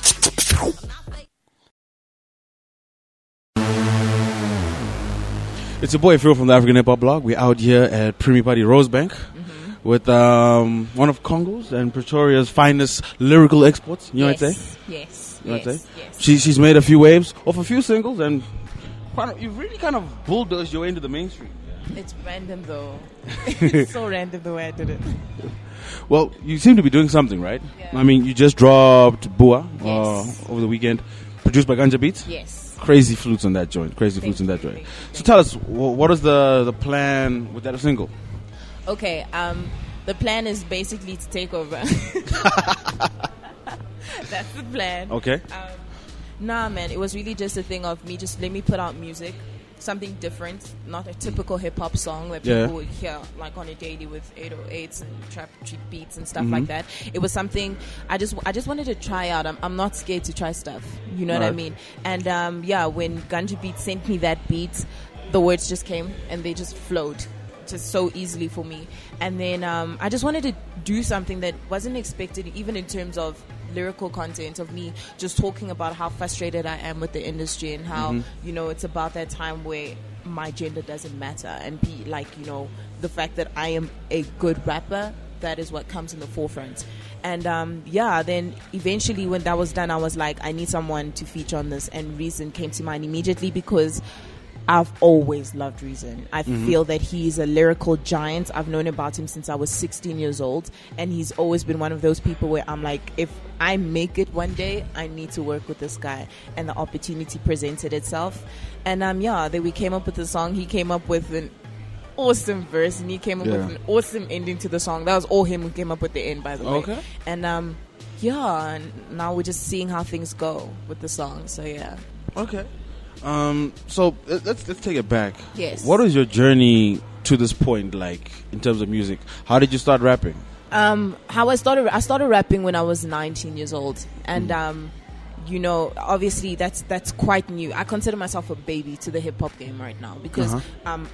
It's your boy Phil from the African Hip Hop Blog. We're out here at Primi Party Rosebank with one of Congo's and Pretoria's finest lyrical exports. You know what I say? Yes. You know what I say? She's made a few waves off a few singles, and you've really kind of bulldozed your way into the mainstream. It's random though. It's so random the way I did it. Well, you seem to be doing something, right? Yeah. I mean, you just dropped Bua over the weekend, produced by Ganja Beats. Yes. Crazy flutes on that joint. So tell us, what is the plan with that single? Okay, the plan is basically to take over. That's the plan. Okay. Nah, man, it was really just a thing of me just let me put out music, something different, not a typical hip hop song that people would hear like on a daily with 808s and trap beats and stuff like that. It was something I just wanted to try out. I'm not scared to try stuff. You know what I mean? And when Ganja Beats sent me that beat, the words just came and they just flowed just so easily for me. And then I just wanted to do something that wasn't expected, even in terms of lyrical content, of me just talking about how frustrated I am with the industry and how it's about that time where my gender doesn't matter, and be like, the fact that I am a good rapper, that is what comes in the forefront. And then eventually when that was done, I was like, I need someone to feature on this, and Reason came to mind immediately because I've always loved Reason. I feel that he's a lyrical giant. I've known about him since I was 16 years old, and he's always been one of those people where I'm like, if I make it one day, I need to work with this guy. And the opportunity presented itself. And then we came up with the song. He came up with an awesome verse, and he came up with an awesome ending to the song. That was all him who came up with the end, by the way. Okay. And and now we're just seeing how things go with the song. So yeah. Okay. So let's take it back. Yes. What is your journey to this point like in terms of music? How did you start rapping? How I started rapping when I was 19 years old, and obviously that's quite new. I consider myself a baby to the hip hop game right now because I'm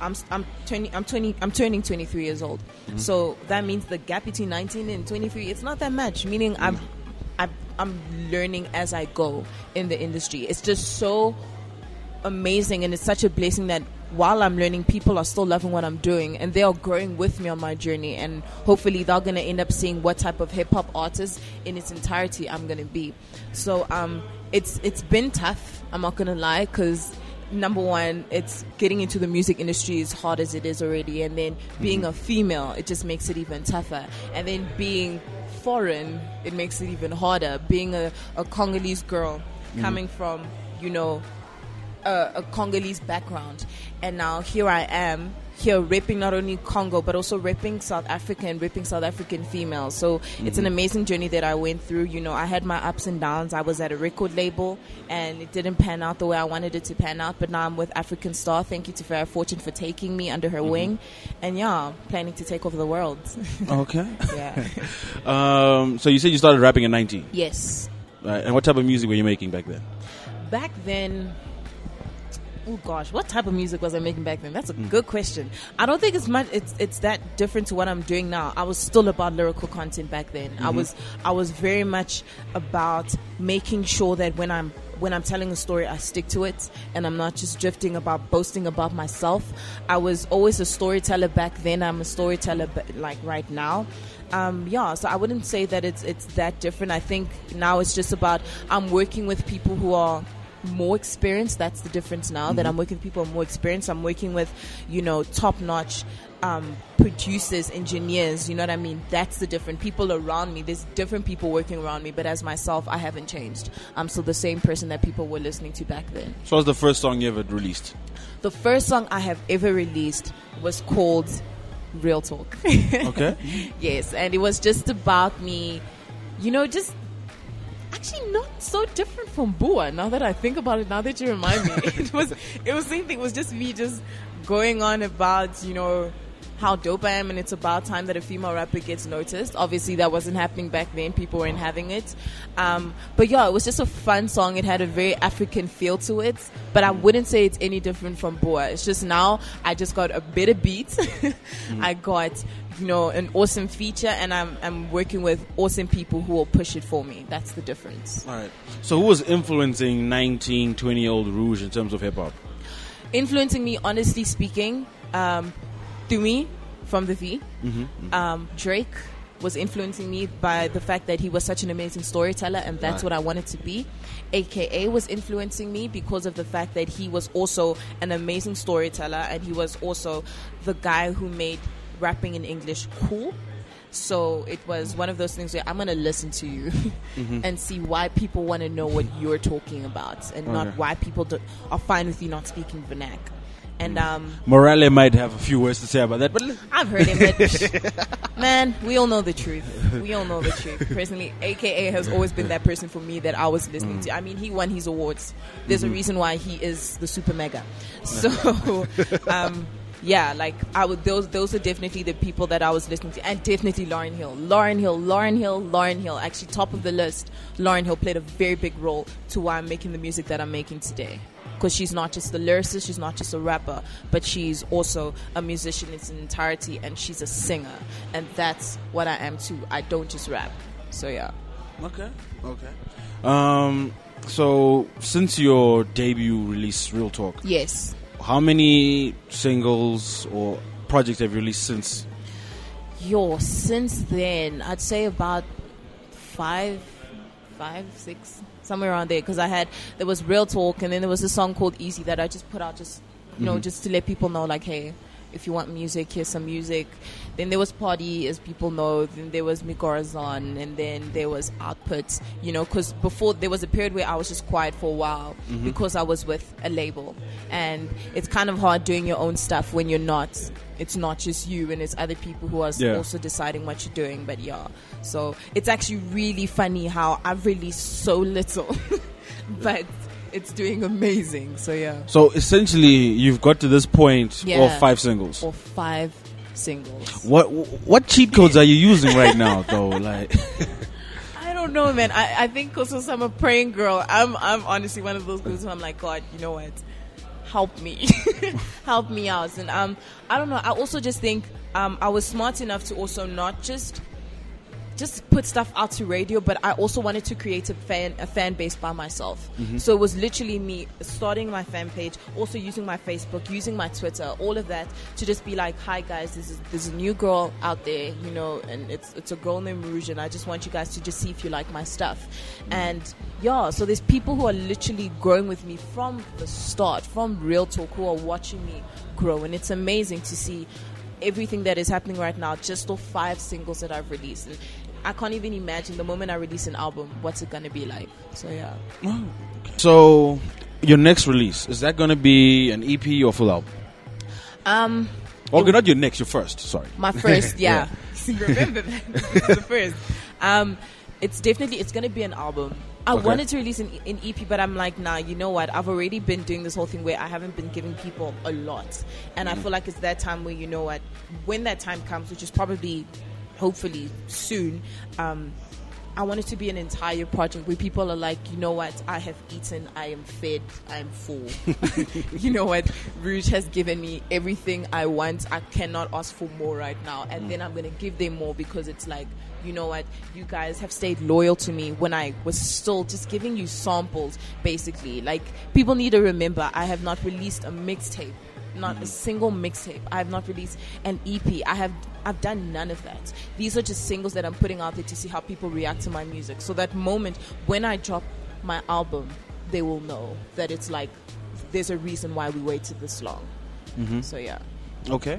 turning 23 years old. So that means the gap between 19 and 23, it's not that much, meaning I'm learning as I go in the industry. It's just so amazing, and it's such a blessing that while I'm learning, people are still loving what I'm doing, and they are growing with me on my journey, and hopefully they're going to end up seeing what type of hip-hop artist in its entirety I'm going to be. So it's been tough, I'm not going to lie, because number one, it's getting into the music industry as hard as it is already, and then being a female, it just makes it even tougher, and then being foreign, it makes it even harder. Being a Congolese girl coming from a Congolese background, and now here I am here repping not only Congo but also repping South Africa and repping South African females. So it's an amazing journey that I went through. You know, I had my ups and downs. I was at a record label and it didn't pan out the way I wanted it to pan out, but now I'm with African Star. Thank you to Farrah Fortune for taking me under her wing, and planning to take over the world. Okay. Yeah. So you said you started rapping at 19. Yes. And what type of music were you making back then? Back then, oh gosh, what type of music was I making back then? That's a good question. I don't think it's much. It's that different to what I'm doing now. I was still about lyrical content back then. I was very much about making sure that when I'm telling a story, I stick to it, and I'm not just drifting about boasting about myself. I was always a storyteller back then. I'm a storyteller like right now. So I wouldn't say that it's that different. I think now it's just about I'm working with people who are more experienced. That's the difference now, that I'm working with people who are more experienced. I'm working with, top-notch producers, engineers, you know what I mean? That's the different people around me. There's different people working around me, but as myself, I haven't changed. I'm still the same person that people were listening to back then. So what's the first song you ever released? The first song I have ever released was called Real Talk. Okay. Yes, and it was just about me, just actually not so different from Bua. Now that I think about it, now that you remind me, it was same thing. It was just me just going on about, how dope I am, and it's about time that a female rapper gets noticed. Obviously, that wasn't happening back then. People weren't having it. But yeah, it was just a fun song. It had a very African feel to it. But I wouldn't say it's any different from Bua. It's just now I just got a better beat. I got, an awesome feature, and I'm working with awesome people who will push it for me. That's the difference. All right. So who was influencing 19, 20-year-old Rouge in terms of hip-hop? Influencing me, honestly speaking, Thumi from the V. Drake was influencing me by the fact that he was such an amazing storyteller, and that's what I wanted to be. AKA was influencing me because of the fact that he was also an amazing storyteller, and he was also the guy who made rapping in English cool. So it was one of those things where I'm going to listen to you and see why people want to know what you're talking about, and not why people are fine with you not speaking vernac. And Morale might have a few words to say about that, but I've heard him. But man, we all know the truth. We all know the truth. Personally, AKA has always been that person for me that I was listening to. I mean, he won his awards. There's a reason why he is the super mega. So, those are definitely the people that I was listening to, and definitely Lauryn Hill. Actually, top of the list. Lauryn Hill played a very big role to why I'm making the music that I'm making today. Because she's not just a lyricist, she's not just a rapper, but she's also a musician in its entirety, and she's a singer. And that's what I am too. I don't just rap. So yeah. Okay. So since your debut release, Real Talk, yes, how many singles or projects have you released since? Since then, I'd say about 5, 6. Somewhere around there, because there was Real Talk, and then there was a song called Easy that I just put out just to let people know, like, hey, if you want music, here's some music. Then there was Party, as people know. Then there was Migorazon, and then there was Output, because before there was a period where I was just quiet for a while because I was with a label, and it's kind of hard doing your own stuff when it's not just you, and it's other people who are also deciding what you're doing. But yeah, so it's actually really funny how I've released so little, but it's doing amazing. So yeah. So essentially, you've got to this point of 5 singles. Or 5 singles. What cheat codes are you using right now, though? Like, I don't know, man. I think because I'm a praying girl. I'm honestly one of those girls who I'm like, God, you know what? Help me, help me out. And I don't know. I also just think I was smart enough to also not just put stuff out to radio, but I also wanted to create a fan base by myself. So it was literally me starting my fan page, also using my Facebook, using my Twitter, all of that to just be like, hi guys, there's a new girl out there, and it's a girl named Rouge, and I just want you guys to just see if you like my stuff. And yeah, so there's people who are literally growing with me from the start, from Real Talk, who are watching me grow, and it's amazing to see everything that is happening right now, just off 5 singles that I've released. And I can't even imagine the moment I release an album, what's it going to be like. So yeah. So your next release, is that going to be an EP or full album? Okay, not your next, your first. Sorry. My first, yeah. Remember that. This is the first. It's going to be an album. I wanted to release an EP, but I'm like, nah, you know what? I've already been doing this whole thing where I haven't been giving people a lot. And I feel like it's that time where, you know what? When that time comes, which is probably, hopefully, soon, I want it to be an entire project where people are like, you know what? I have eaten, I am fed, I am full. You know what? Rouge has given me everything I want. I cannot ask for more right now. And then I'm going to give them more because it's like, you know what? You guys have stayed loyal to me when I was still just giving you samples, basically. Like, people need to remember, I have not released a mixtape. Not a single mixtape. I have not released an EP. I've done none of that. These are just singles that I'm putting out there to see how people react to my music. So that moment when I drop my album, they will know that it's like there's a reason why we waited this long. So yeah. Okay.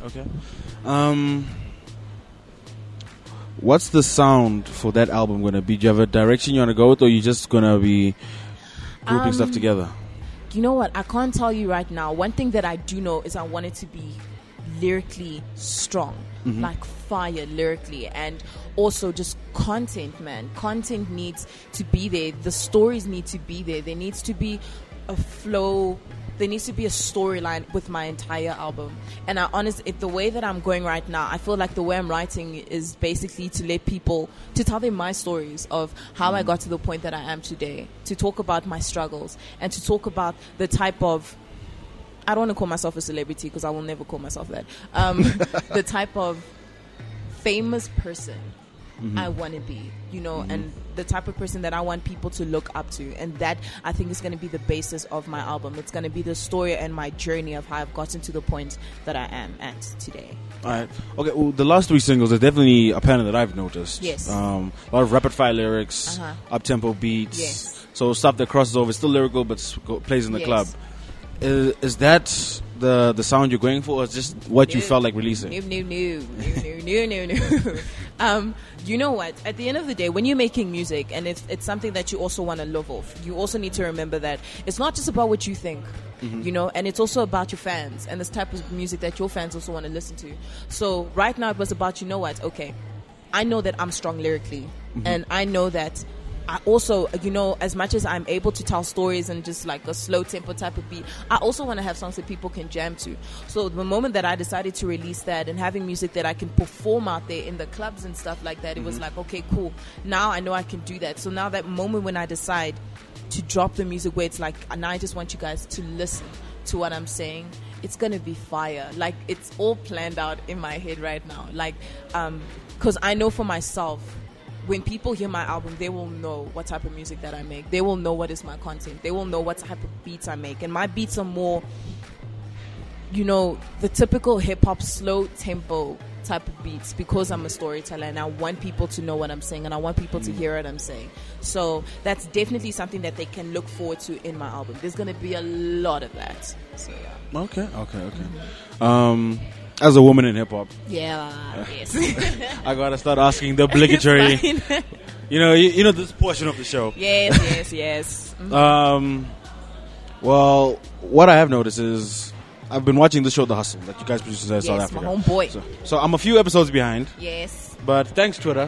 What's the sound for that album going to be? Do you have a direction you want to go with, or are you just going to be grouping stuff together? You know what? I can't tell you right now. One thing that I do know is I want it to be lyrically strong, like fire lyrically, and also just content, man. Content needs to be there. The stories need to be there. There needs to be a flow. There needs to be a storyline with my entire album. And the way that I'm going right now, I feel like the way I'm writing is basically to let people, to tell them my stories of how I got to the point that I am today, to talk about my struggles, and to talk about the type of, I don't want to call myself a celebrity because I will never call myself that, the type of famous person I want to be, you know, and the type of person that I want people to look up to. And that, I think, is going to be the basis of my album. It's going to be the story and my journey of how I've gotten to the point that I am at today. All right. Okay, well, the last 3 singles, there's definitely a pattern that I've noticed. Yes. A lot of rapid-fire lyrics, up-tempo beats. Yes. So stuff that crosses over. It's still lyrical, but plays in the club. Is that the sound you're going for, or is just what you felt like releasing? No. You know what? At the end of the day, when you're making music and it's something that you also want to love off, you also need to remember that it's not just about what you think, you know, and it's also about your fans and this type of music that your fans also want to listen to. So right now it was about, you know what? Okay, I know that I'm strong lyrically, and I know that I also, you know, as much as I'm able to tell stories and just like a slow tempo type of beat, I also want to have songs that people can jam to. So the moment that I decided to release that and having music that I can perform out there in the clubs and stuff like that, it was like, okay, cool. Now I know I can do that. So now that moment when I decide to drop the music where it's like, now I just want you guys to listen to what I'm saying, it's going to be fire. Like, it's all planned out in my head right now. Like, because I know for myself, when people hear my album, they will know what type of music that I make. They will know what is my content. They will know what type of beats I make. And my beats are more, you know, the typical hip-hop slow tempo type of beats, because I'm a storyteller and I want people to know what I'm saying and I want people to hear what I'm saying. So that's definitely something that they can look forward to in my album. There's going to be a lot of that. So, yeah. Okay. As a woman in hip hop, yes, I gotta start asking the obligatory. you know this portion of the show. Yes. Well, what I have noticed is I've been watching the show The Hustle that you guys produce in South Africa. My homeboy. So I'm a few episodes behind. Yes. But thanks Twitter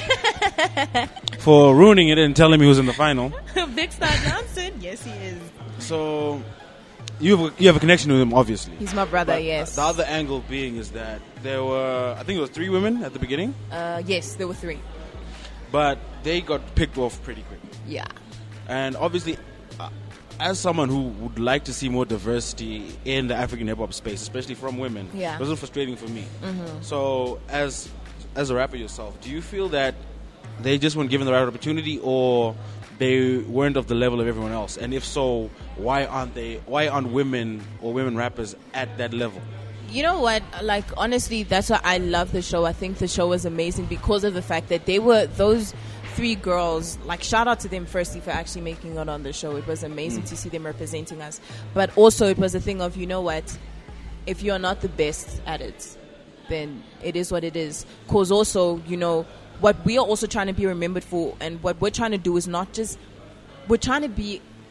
for ruining it and telling me who's in the final. Big Star Johnson. Yes, he is. So you have a connection with him, obviously. He's my brother, but yes. The other angle being is that there were, I think it was 3 women at the beginning. Yes, there were 3. But they got picked off pretty quickly. Yeah. And obviously, as someone who would like to see more diversity in the African hip-hop space, especially from women, it was a little frustrating for me. So as a rapper yourself, do you feel that they just weren't given the right opportunity, or they weren't of the level of everyone else? And if so, why aren't women or women rappers at that level? You know what? Like, honestly, that's why I love the show. I think the show was amazing because of the fact that they were those 3 girls. Like, shout out to them firstly for actually making it on the show. It was amazing to see them representing us. But also it was a thing of, you know what? If you're not the best at it, then it is what it is. Because also, you know, what we are also trying to be remembered for, and what we're trying to do is not just, we're trying to be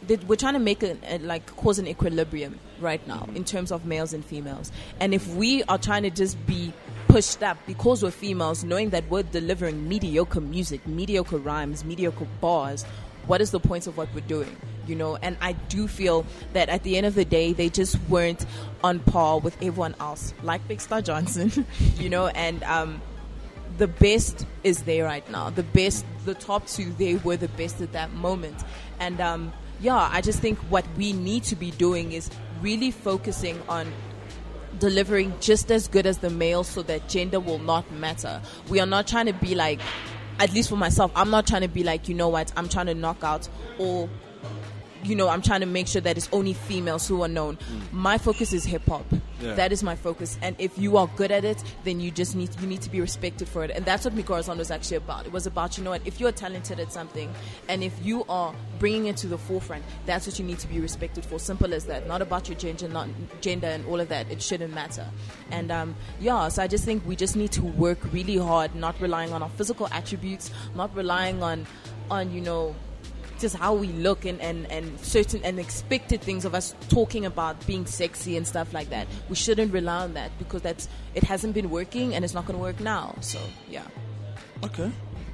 we're trying to make cause an equilibrium right now in terms of males and females. And if we are trying to just be pushed up because we're females, knowing that we're delivering mediocre music, mediocre rhymes, mediocre bars, what is the point of what we're doing? You know, and I do feel that at the end of the day, they just weren't on par with everyone else, like Big Star Johnson, you know, and the best is there right now. The top two, they were the best at that moment. And I just think what we need to be doing is really focusing on delivering just as good as the male so that gender will not matter. We are not trying to be like, at least for myself, I'm not trying to be like, you know what, I'm trying to knock out all, you know, I'm trying to make sure that it's only females who are known. My focus is hip hop. Yeah. That is my focus. And if you are good at it, then you need to be respected for it. And that's what Mi Corazon was actually about. It was about, you know what, if you're talented at something and if you are bringing it to the forefront, that's what you need to be respected for. Simple as that. Not about your gender and all of that. It shouldn't matter. And so I just think we just need to work really hard, not relying on our physical attributes, not relying on you know, just how we look and certain and expected things of us talking about being sexy and stuff like that. We shouldn't rely on that because it hasn't been working and it's not going to work now. So yeah. Okay.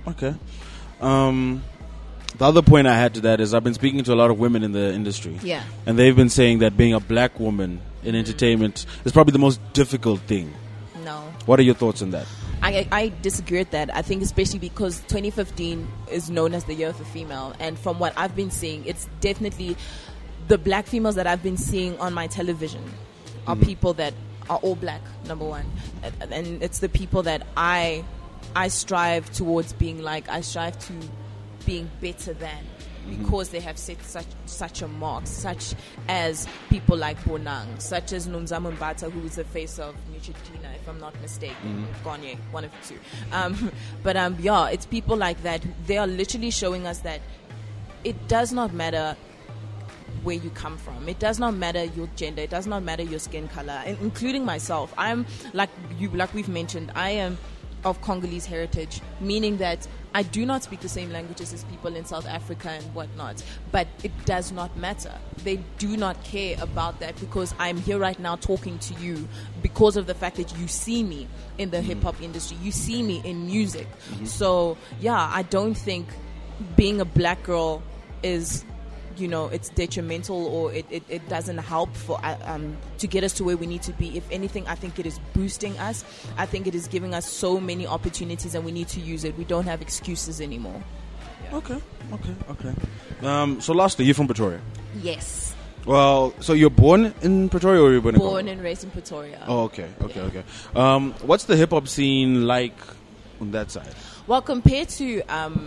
The other point I had to that is I've been speaking to a lot of women in the industry. Yeah. And they've been saying that being a black woman in entertainment is probably the most difficult thing. No. What are your thoughts on that? I disagree with that. I think especially because 2015 is known as the year of the female, and from what I've been seeing, it's definitely the black females that I've been seeing on my television are people that are all black, number one, and it's the people that I strive towards being like. I strive to being better than, because they have set such a mark, such as people like Bonang, such as Nomzamo Mbata, who is the face of Neutrogena, if I'm not mistaken, Garnier, one of the two. But it's people like that. They are literally showing us that it does not matter where you come from. It does not matter your gender. It does not matter your skin color, including myself. I'm like we've mentioned, I am of Congolese heritage, meaning that I do not speak the same languages as people in South Africa and whatnot, but it does not matter. They do not care about that because I'm here right now talking to you because of the fact that you see me in the hip-hop industry. You see me in music. So, I don't think being a black girl is, you know, it's detrimental or it doesn't help for to get us to where we need to be. If anything, I think it is boosting us. I think it is giving us so many opportunities and we need to use it. We don't have excuses anymore. Yeah. Okay. So lastly, you're from Pretoria? Yes. Well, so you're born in Pretoria or you're born in Congo? Born and raised in Pretoria. Oh, okay. What's the hip-hop scene like on that side? Well, compared to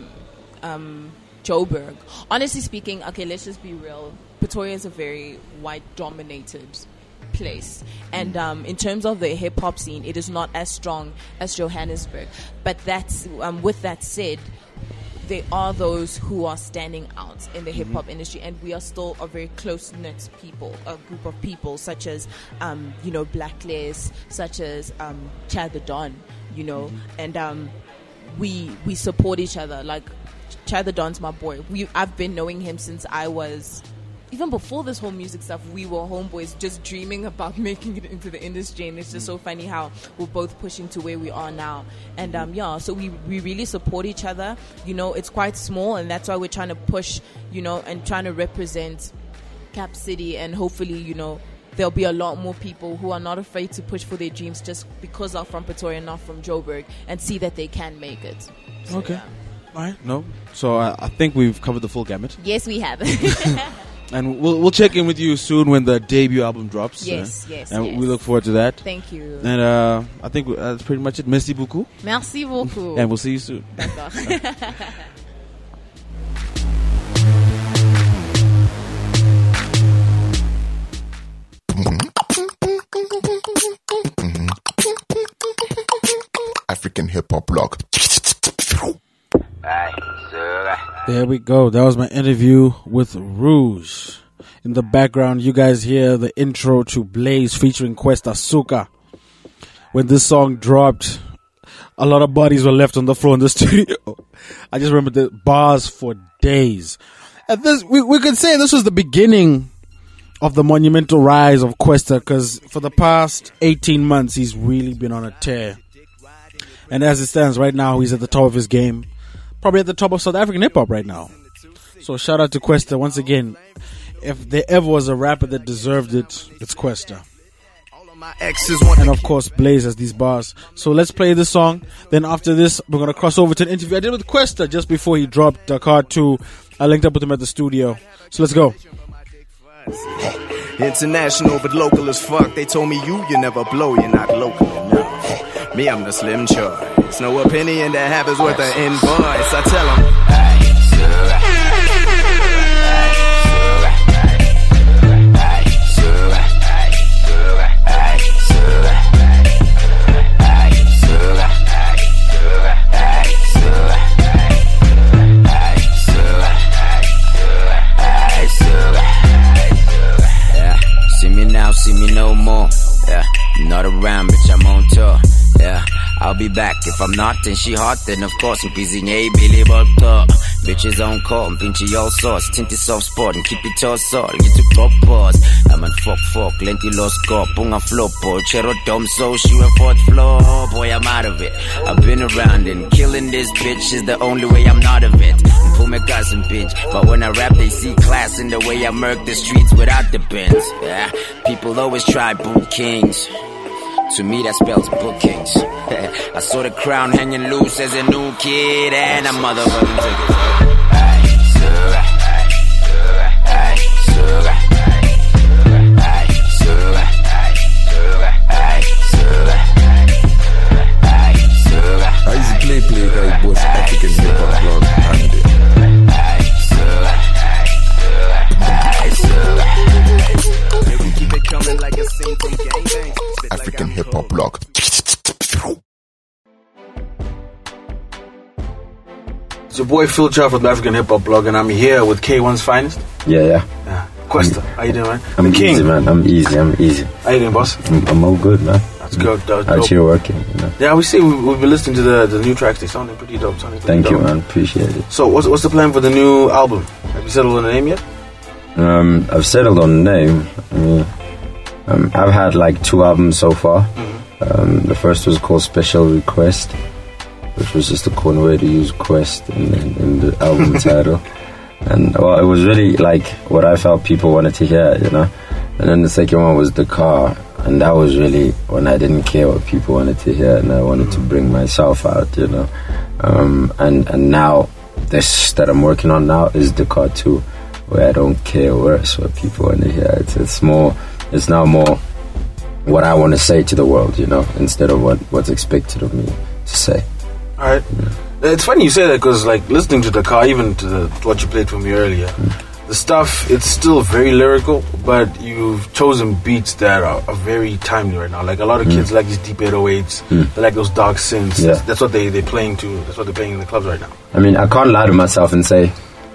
Joburg, honestly speaking, okay, let's just be real. Pretoria is a very white-dominated place, and in terms of the hip-hop scene, it is not as strong as Johannesburg. But that's with that said, there are those who are standing out in the hip-hop industry, and we are still a very close-knit people, a group of people, such as Blacklist, such as Chad the Don, you know, and we support each other. Like, Chad the Don's my boy. I've been knowing him since I was, even before this whole music stuff, we were homeboys just dreaming about making it into the industry, and it's just so funny how we're both pushing to where we are now. And so we really support each other. You know, it's quite small, and that's why we're trying to push, you know, and trying to represent Cap City, and hopefully, you know, there'll be a lot more people who are not afraid to push for their dreams just because they're from Pretoria, not from Joburg, and see that they can make it. So, okay. All right. No. So I think we've covered the full gamut. Yes, we have. And we'll check in with you soon when the debut album drops. Yes. And we look forward to that. Thank you. And I think that's pretty much it. Merci beaucoup. Merci beaucoup. And we'll see you soon. D'accord. African hip hop blog. There we go. That was my interview with Rouge. In the background, you guys hear the intro to Blaze featuring Quest Asuka. When this song dropped, a lot of bodies were left on the floor in the studio. I just remember the bars for days. At this, we could say this was the beginning of the monumental rise of Kwesta, because for the past 18 months he's really been on a tear. And as it stands right now, he's at the top of his game. Probably at the top of South African hip-hop right now. So shout out to Kwesta once again. If there ever was a rapper that deserved it, it's Kwesta. And of course, Blaze has these bars. So let's play this song. Then after this, we're going to cross over to an interview I did with Kwesta just before he dropped Dakar 2. I linked up with him at the studio. So let's go. International but local as fuck. They told me you never blow, you're not local enough. Me, I'm the slim choice. No opinion that happens with an invoice. I tell them, see me no more. Yeah, not around, bitch, I'm on tour. Yeah, I'll be back. If I'm not, then she hot, then of course I'm busy. Hey, Billy Butter. Bitches on call, pinchy all sauce. Tinty soft spot and keep it torso. Get to top pause. I'm on fuck, lenti los go. Punga flopo, chero dom so she went fourth floor. Boy, I'm out of it. I've been around and killing this bitch is the only way I'm not of it. Pull my cousin bitch, but when I rap they see class in the way I murk the streets without the bends. Yeah, people always try boot kings. To me that spells bookings. I saw the crown hanging loose as a new kid and a motherfucking took it. Play guy both African hip hop blog and African hip hop blog. It's your boy Phil Chaff from the African hip hop blog, and I'm here with K1's finest. Yeah. Kwesta, how you doing, man? I'm King. Easy, man. I'm easy. How you doing, boss? I'm all good, man. That's good. Out here working, you know. Yeah, we see we've been listening to the new tracks. They sounding pretty dope. Thank you, man. Appreciate it. So, what's the plan for the new album? Have you settled on the name yet? I've settled on the name. I mean, I've had like 2 albums so far. Mm-hmm. The first was called Special Request, which was just a cool way to use Quest in the album title. And well, it was really like what I felt people wanted to hear, you know. And then the second one was Dakar, and that was really when I didn't care what people wanted to hear, and I wanted to bring myself out, you know. And now this that I'm working on now is Dakar 2, where I don't care worse what people want to hear. It's now more what I want to say to the world, you know, instead of what's expected of me to say. All right. Yeah. It's funny you say that because, like, listening to Dakar, even to what you played for me earlier, the stuff, it's still very lyrical, but you've chosen beats that are very timely right now. Like, a lot of kids like these deep 808s, they like those dark synths. Yeah. That's what they're playing to. That's what they're playing in the clubs right now. I mean, I can't lie to myself and say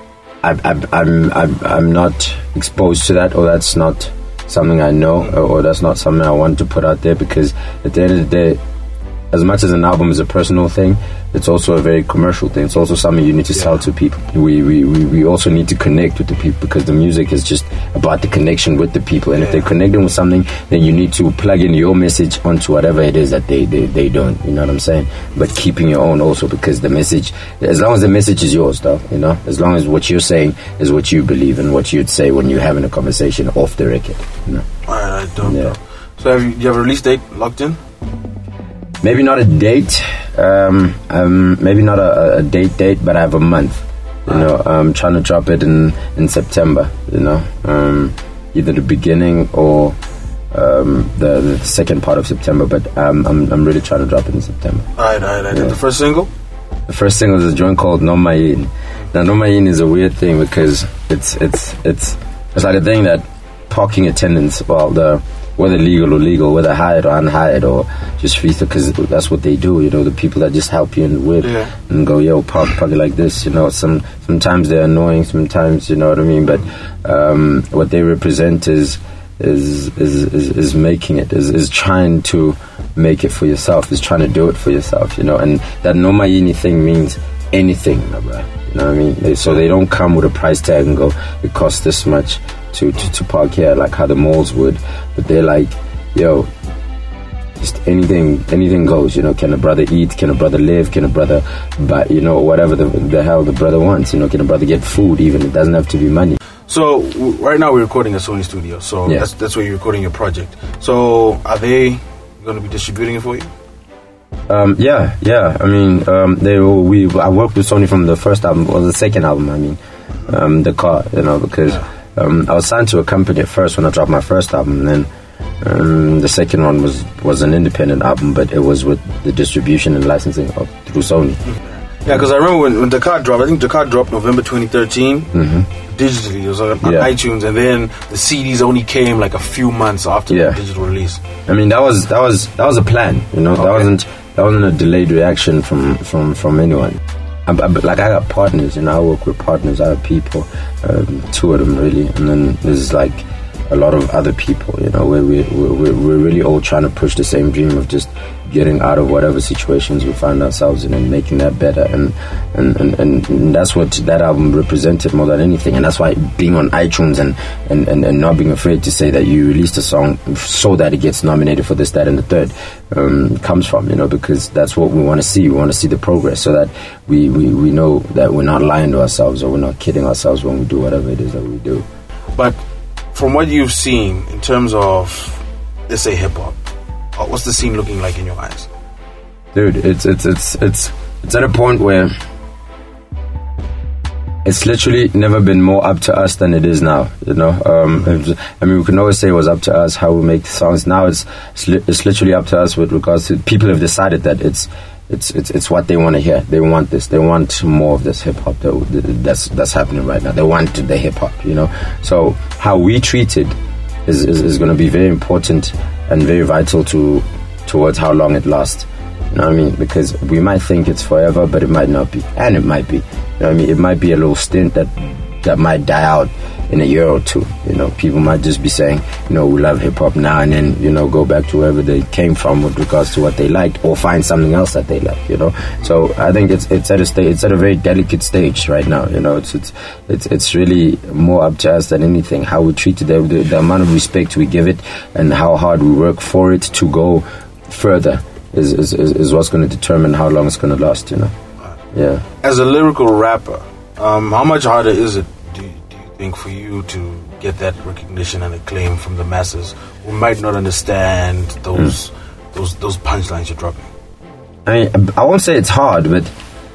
I'm not exposed to that, or that's not something I know, or that's not something I want to put out there, because at the end of the day, as much as an album is a personal thing, it's also a very commercial thing. It's also something you need to sell to people. We also need to connect with the people, because the music is just about the connection with the people. And if they're connecting with something, then you need to plug in your message onto whatever it is that they don't. You know what I'm saying? But keeping your own also, because the message, as long as the message is yours, though, you know, as long as what you're saying is what you believe and what you'd say when you're having a conversation off the record. You know? All right, I don't know. So do you have a release date locked in? Maybe not a date, maybe not a date, but I have a month. You know, I'm trying to drop it in September. You know, either the beginning or the second part of September. But I'm really trying to drop it in September. All right. Yeah. The first single? The first single is a joint called No Mayin. Now, No Mayin is a weird thing because it's like a thing that parking attendants, whether legal or legal, whether hired or unhired or just free, because that's what they do, you know, the people that just help you in the whip and go, yo, park it like this, you know. Sometimes they're annoying, sometimes, you know what I mean, but what they represent is making it, is trying to make it for yourself, is trying to do it for yourself, you know. And that No Mayini thing means anything, my bro. You know what I mean? So they don't come with a price tag and go, it costs this much to park here, like how the malls would. But they're like, yo, just anything goes. You know, can a brother eat? Can a brother live? Can a brother buy? You know, whatever the hell the brother wants. You know, can a brother get food? Even it doesn't have to be money. So right now we're recording at Sony Studio. So that's where you're recording your project. So are they going to be distributing it for you? Yeah. I mean, I worked with Sony from the first album or the second album. I mean, The Car, you know, because I was signed to a company at first when I dropped my first album, and then the second one was an independent album, but it was with the distribution and licensing through Sony. Yeah, because I remember when The Car dropped. I think The Car dropped November 2013. Digitally, it was on iTunes, and then the CDs only came like a few months after the digital release. I mean, that was a plan, you know. That wasn't a delayed reaction from anyone. Like I got partners, you know. I work with partners. I have people, 2 of them really, and then there's like a lot of other people, you know, where we're really all trying to push the same dream of just getting out of whatever situations we find ourselves in and making that better, and that's what that album represented more than anything. And that's why being on iTunes and not being afraid to say that you released a song so that it gets nominated for this, that, and the third comes from, you know, because that's what we want to see. We want to see the progress, so that we know that we're not lying to ourselves or we're not kidding ourselves when we do whatever it is that we do. But from what you've seen in terms of, let's say, hip hop, what's the scene looking like in your eyes? Dude, it's at a point where it's literally never been more up to us than it is now, you know. I mean, we can always say it was up to us how we make the songs. Now it's literally up to us with regards to people have decided that it's what they want to hear. They want this. They want more of this hip hop that's happening right now. They want the hip hop, you know. So how we treat it is going to be very important and very vital towards how long it lasts. You know what I mean? Because we might think it's forever, but it might not be, and it might be. You know what I mean? It might be a little stint that might die out in a year or two. You know, people might just be saying, you know, we love hip hop now, and then, you know, go back to wherever they came from with regards to what they liked, or find something else that they like. You know, so I think it's at a stage. It's at a very delicate stage right now. You know, it's really more up to us than anything. How we treat it, the amount of respect we give it, and how hard we work for it to go further is what's going to determine how long it's going to last. You know, yeah. As a lyrical rapper, how much harder is it, do you think, for you to get that recognition and acclaim from the masses who might not understand those punchlines you're dropping? I mean, I won't say it's hard, but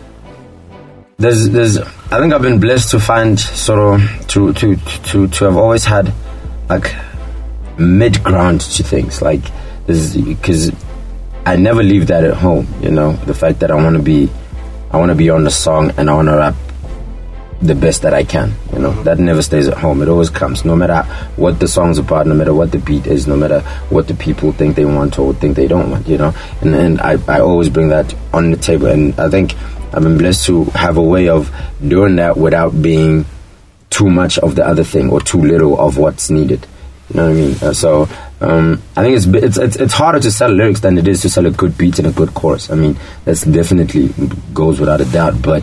there's I think I've been blessed to find sort of to have always had like mid ground to things, like because I never leave that at home. You know, the fact that I want to be on the song and I want to rap the best that I can, you know. That never stays at home. It always comes, no matter what the song's about, no matter what the beat is, no matter what the people think they want or think they don't want, you know. And I always bring that on the table, and I think I've been blessed to have a way of doing that without being too much of the other thing or too little of what's needed. You know what I mean? So I think it's harder to sell lyrics than it is to sell a good beat and a good chorus. I mean, that's definitely goes without a doubt. But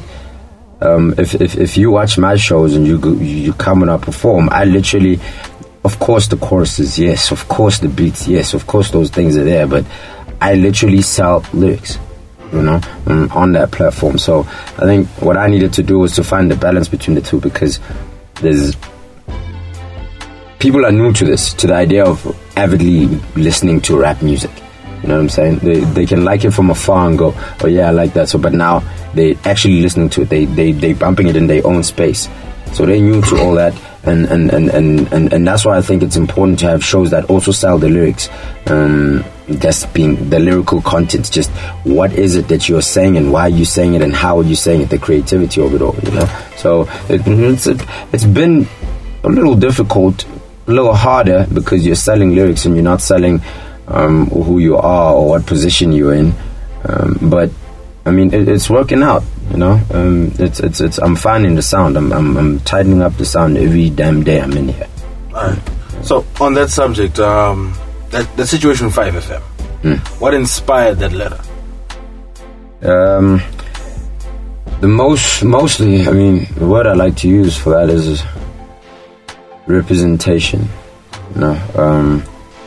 if you watch my shows and you come and I perform, I literally, of course the choruses, yes, of course the beats, yes, of course those things are there, but I literally sell lyrics, you know, on that platform. So I think what I needed to do was to find the balance between the two, because people are new to this, to the idea of avidly listening to rap music. You know what I'm saying? They can like it from afar and go, oh yeah, I like that. So, but now they actually listening to it. They bumping it in their own space. So they're new to all that, and that's why I think it's important to have shows that also sell the lyrics. Just being the lyrical content, just what is it that you're saying and why are you saying it and how are you saying it, the creativity of it all. You know, so it's been a little difficult, a little harder, because you're selling lyrics and you're not selling who you are or what position you're in. But I mean, it's working out. You know, it's I'm finding the sound. I'm tightening up the sound every damn day I'm in here. All right. So on that subject, that situation 5FM, what inspired that letter? Mostly, I mean, the word I like to use for that is representation. You know,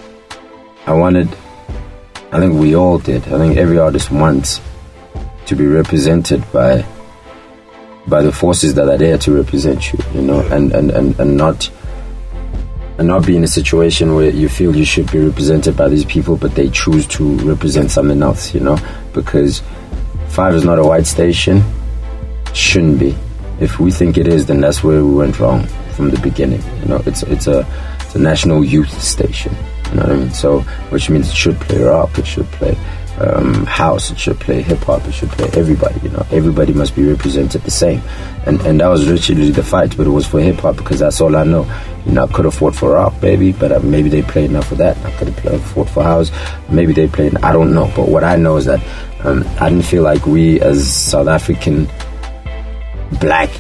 I think we all did. I think every artist wants to be represented by the forces that are there to represent you. You know, and not be in a situation where you feel you should be represented by these people, but they choose to represent something else. You know, because 5 is not a white station. Shouldn't be. If we think it is, then that's where we went wrong from the beginning. You know, it's a national youth station. You know what I mean? So, which means it should play rock, it should play house, it should play hip hop, it should play everybody. You know, everybody must be represented the same. And that was literally the fight, but it was for hip hop because that's all I know. You know, I could have fought for rock, baby, but maybe they played enough of that. I could have fought for house, maybe they played. I don't know, but what I know is that I didn't feel like we as South African black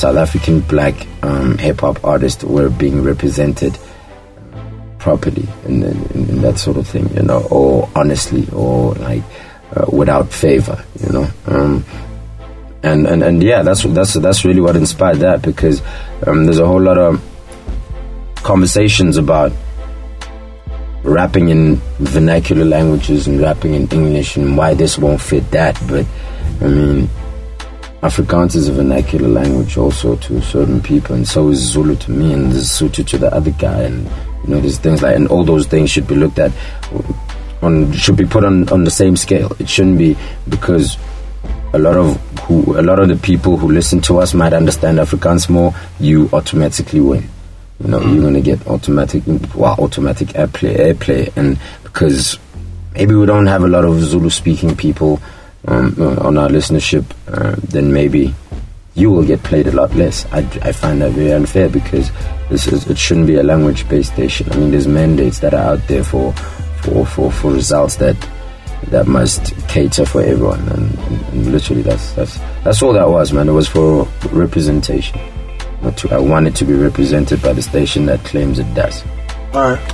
hip-hop artists were being represented properly in that sort of thing, you know, or honestly, or like without favor, you know. And yeah, that's really what inspired that, because there's a whole lot of conversations about rapping in vernacular languages and rapping in English and why this won't fit that, but I mean, Afrikaans is a vernacular language also to certain people, and so is Zulu to me, and there's Sotho to the other guy, and you know, there's things like, and all those things should be looked at should be put on the same scale. It shouldn't be because a lot of the people who listen to us might understand Afrikaans more, you automatically win. You know, you're gonna get automatic airplay, and because maybe we don't have a lot of Zulu speaking people on our listenership, then maybe you will get played a lot less. I find that very unfair, because it shouldn't be a language-based station. I mean, there's mandates that are out there for results that must cater for everyone, and literally that's all that was, man. It was for representation. I wanted to be represented by the station that claims it does. All right.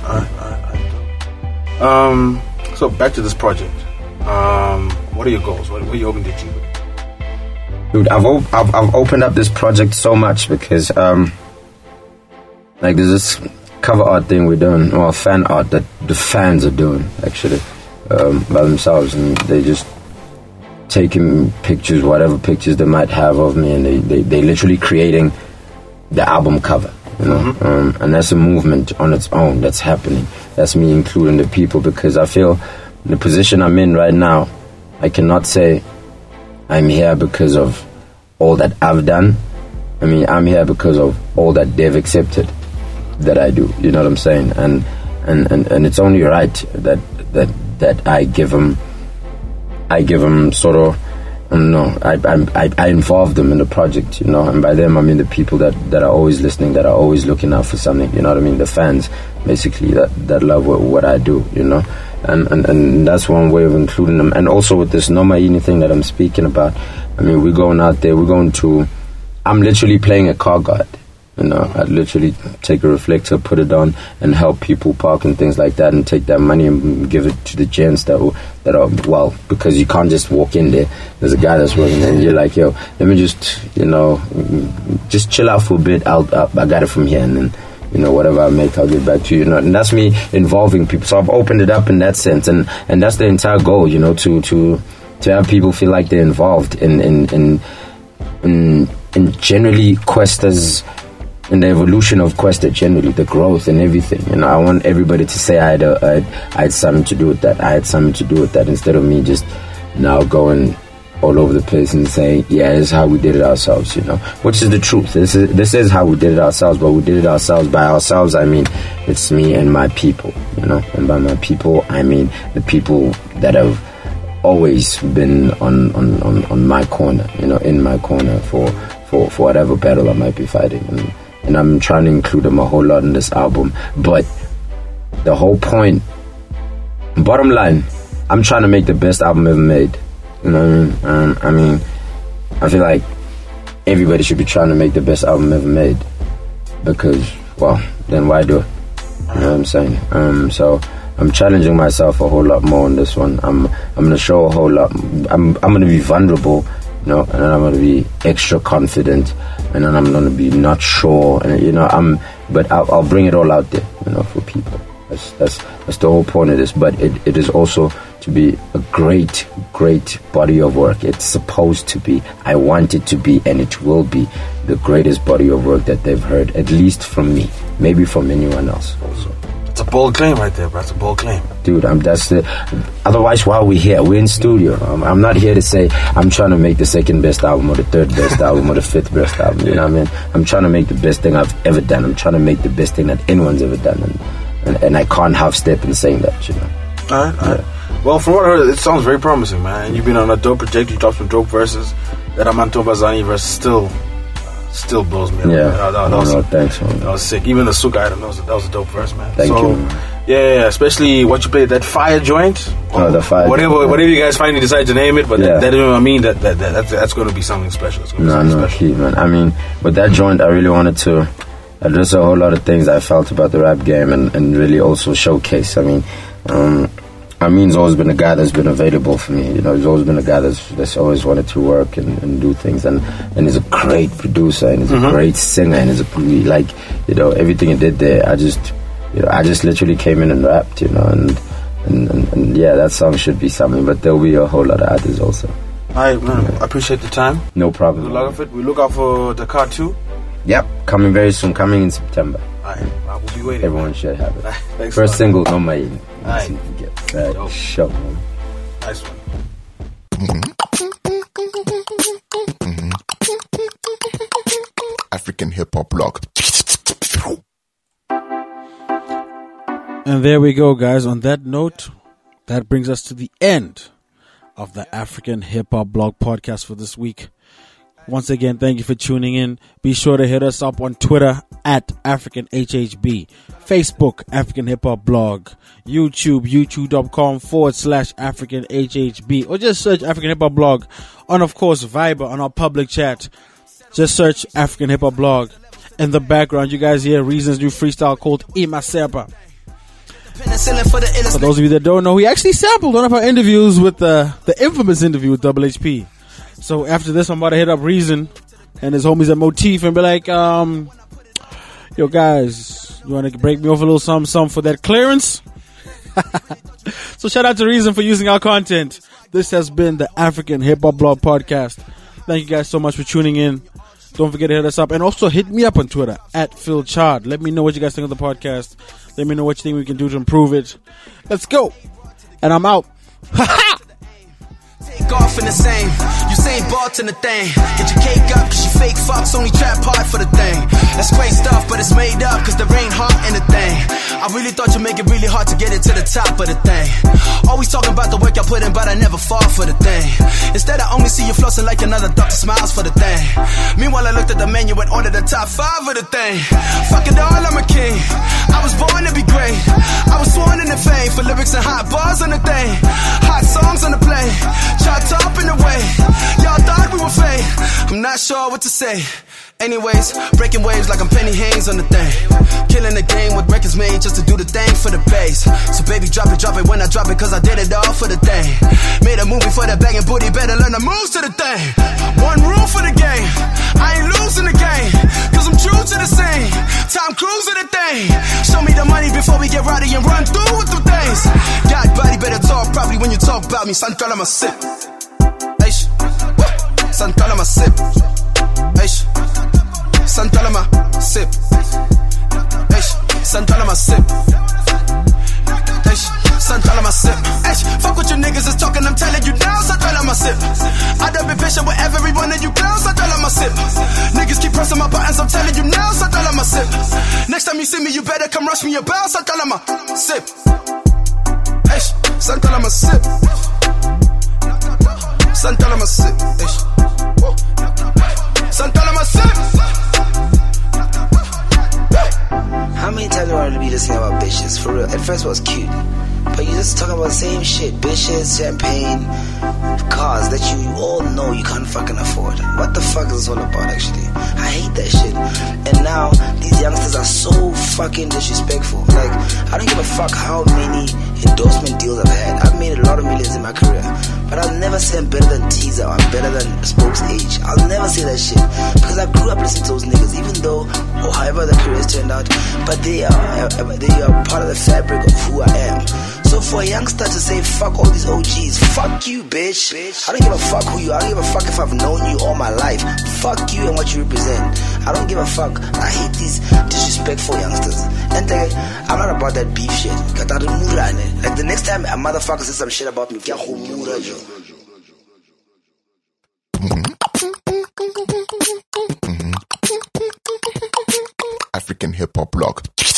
So back to this project. What are your goals? What are you hoping to achieve? Dude, I've opened up this project so much because like there's this cover art thing we're doing, or fan art that the fans are doing actually by themselves, and they just taking pictures, whatever pictures they might have of me, and they literally creating the album cover, you know. And that's a movement on its own that's happening. That's me including the people, because I feel the position I'm in right now, I cannot say I'm here because of all that I've done. I mean, I'm here because of all that they've accepted that I do. You know what I'm saying? And it's only right that I give them sort of, I involve them in the project, you know. And by them I mean the people that are always listening, that are always looking out for something, you know what I mean? The fans, basically, that love what I do, you know. And that's one way of including them. And also with this No Maini thing that I'm speaking about, I mean, we're going out there, I'm literally playing a car guard, you know. I literally take a reflector, put it on, and help people park and things like that, and take that money and give it to the gents that are, well, because you can't just walk in there. There's a guy that's working there, and you're like, yo, let me just, you know, just chill out for a bit. I got it from here, and then, you know, whatever I make, I'll get back to you. You know, and that's me involving people. So I've opened it up in that sense, and that's the entire goal. You know, to have people feel like they're involved in generally Questa's, in the evolution of Questa, generally the growth and everything. You know, I want everybody to say I had something to do with that. I had something to do with that, instead of me just now going all over the place and saying, yeah, this is how we did it ourselves, you know, which is the truth. This is how we did it ourselves, but we did it ourselves. By ourselves, I mean, it's me and my people, you know, and by my people, I mean the people that have always been on my corner, you know, in my corner for whatever battle I might be fighting. And I'm trying to include them a whole lot in this album. But the whole point, bottom line, I'm trying to make the best album ever made. You know what I mean? I mean, I feel like everybody should be trying to make the best album ever made, because, well, then why do it? You know what I'm saying? So I'm challenging myself a whole lot more on this one. I'm gonna show a whole lot. I'm gonna be vulnerable you know, and then I'm going to be extra confident, and then I'm going to be not sure, and you know, but I'll bring it all out there, you know, for people. That's the whole point of this. But it is also to be a great body of work. It's supposed to be. I want it to be, and it will be the greatest body of work that they've heard, at least from me, maybe from anyone else also. It's a bold claim right there, bro. It's a bold claim. Dude, otherwise, why are we here? We're in studio. I'm not here to say I'm trying to make the second best album or the third best album or the fifth best album. You know what I mean? I'm trying to make the best thing I've ever done. I'm trying to make the best thing that anyone's ever done. And I can't half-step in saying that, you know. All right. Well, from what I heard, it sounds very promising, man. And you've been on a dope project. You dropped some dope verses. That Amanto Bazani verse still blows me. Yeah. Thanks, man. That was sick. Even the Suka item, that was a dope verse, man. Thank you. Yeah, especially what you played, that fire joint. The fire. Whatever you guys finally decide to name it, but that I mean that's going to be something special. It's going to be special. Key, man. I mean, with that joint, I really wanted to address a whole lot of things I felt about the rap game and really also showcase. I mean, Amin's always been a guy that's been available for me. You know, he's always been a guy that's always wanted to work and do things. And he's a great producer and he's a great singer and he's everything he did there. I just literally came in and rapped, you know, and yeah, that song should be something. But there'll be a whole lot of others also. All right, man. I appreciate the time. No problem. We look out for Dakar 2. Yep, coming very soon. Coming in September. Alright, I will be waiting. Everyone should have it. Thanks, first single, no my. Alright. Show, man. Nice one. African hip hop blog. And there we go, guys. On that note, that brings us to the end of the African Hip Hop Blog podcast for this week. Once again, thank you for tuning in. Be sure to hit us up on Twitter at AfricanHHB, Facebook, African Hip Hop Blog, YouTube, youtube.com/AfricanHHB, or just search African Hip Hop Blog on, of course, Viber on our public chat. Just search African Hip Hop Blog. In the background, you guys hear Reason's new freestyle called Imasepa. For those of you that don't know, he actually sampled one of our interviews with the infamous interview with Double HP. So after this, I'm about to hit up Reason and his homies at Motif and be like, yo guys, you want to break me off a little something for that clearance? So shout out to Reason for using our content. This has been the African Hip Hop Blog Podcast. Thank you guys so much for tuning in. Don't forget to hit us up and also hit me up on Twitter at Phil Chard. Let me know what you guys think of the podcast. Let me know what you think we can do to improve it. Let's go. And I'm out. Take off in the same, you same Bolt in the thing. Get your cake up, cause you fake fucks only trap hard for the thing. That's great stuff, but it's made up, cause there ain't heart in the thing. I really thought you'd make it really hard to get it to the top of the thing. Always talking about the work I put in, but I never fall for the thing. Instead, I only see you flossing like another Dr. Smiles for the thing. Meanwhile, I looked at the menu and ordered the top 5 of the thing. Fuck it all, I'm a king. I was born to be great. I was sworn into fame for lyrics and hot bars on the thing. Hot songs on the play. Chopped up in the way. Y'all thought we were fake. I'm not sure what to say. Anyways, breaking waves like I'm Penny Haynes on the thing. Killing the game with records made just to do the thing for the bass. So baby, drop it when I drop it, cause I did it all for the thing. Made a movie for that bag and booty, better learn the moves to the thing. One rule for the game, I ain't losing the game, cause I'm true to the same. Tom Cruise to the thing. Show me the money before we get rowdy and run through with the things. God, body better talk properly when you talk about me. Santana my sip. Santana my sip. Santana my sip. Santana my sip. Santana my sip. Fuck what you niggas is talking, I'm telling you now. Santana my sip. I done been patient with every one of you clowns. Santana my sip. Niggas keep pressing my buttons, I'm telling you now. Santana my sip. Next time you see me, you better come rush me about. Santana my sip. Santana my sip. Santana my sip. Santana my sip. How many times do I want to be listening about bitches? For real, at first it was cute, but you just talking about the same shit. Bitches, champagne, cars that you all know you can't fucking afford. What the fuck is this all about, actually? I hate that shit. And now, these youngsters are so fucking disrespectful. Like, I don't give a fuck how many endorsement deals I've had. I've made a lot of millions in my career. But I'll never say I'm better than Teaser or I'm better than Spokes Age. I'll never say that shit. Because I grew up listening to those niggas, even though, or however the careers turned out. But they are part of the fabric of who I am. So for a youngster to say, fuck all these OGs, fuck you, bitch. I don't give a fuck who you are. I don't give a fuck if I've known you all my life. Fuck you and what you represent. I don't give a fuck. I hate these disrespectful youngsters. And I'm not about that beef shit. Like the next time a motherfucker says some shit about me, African Hip Hop Blog.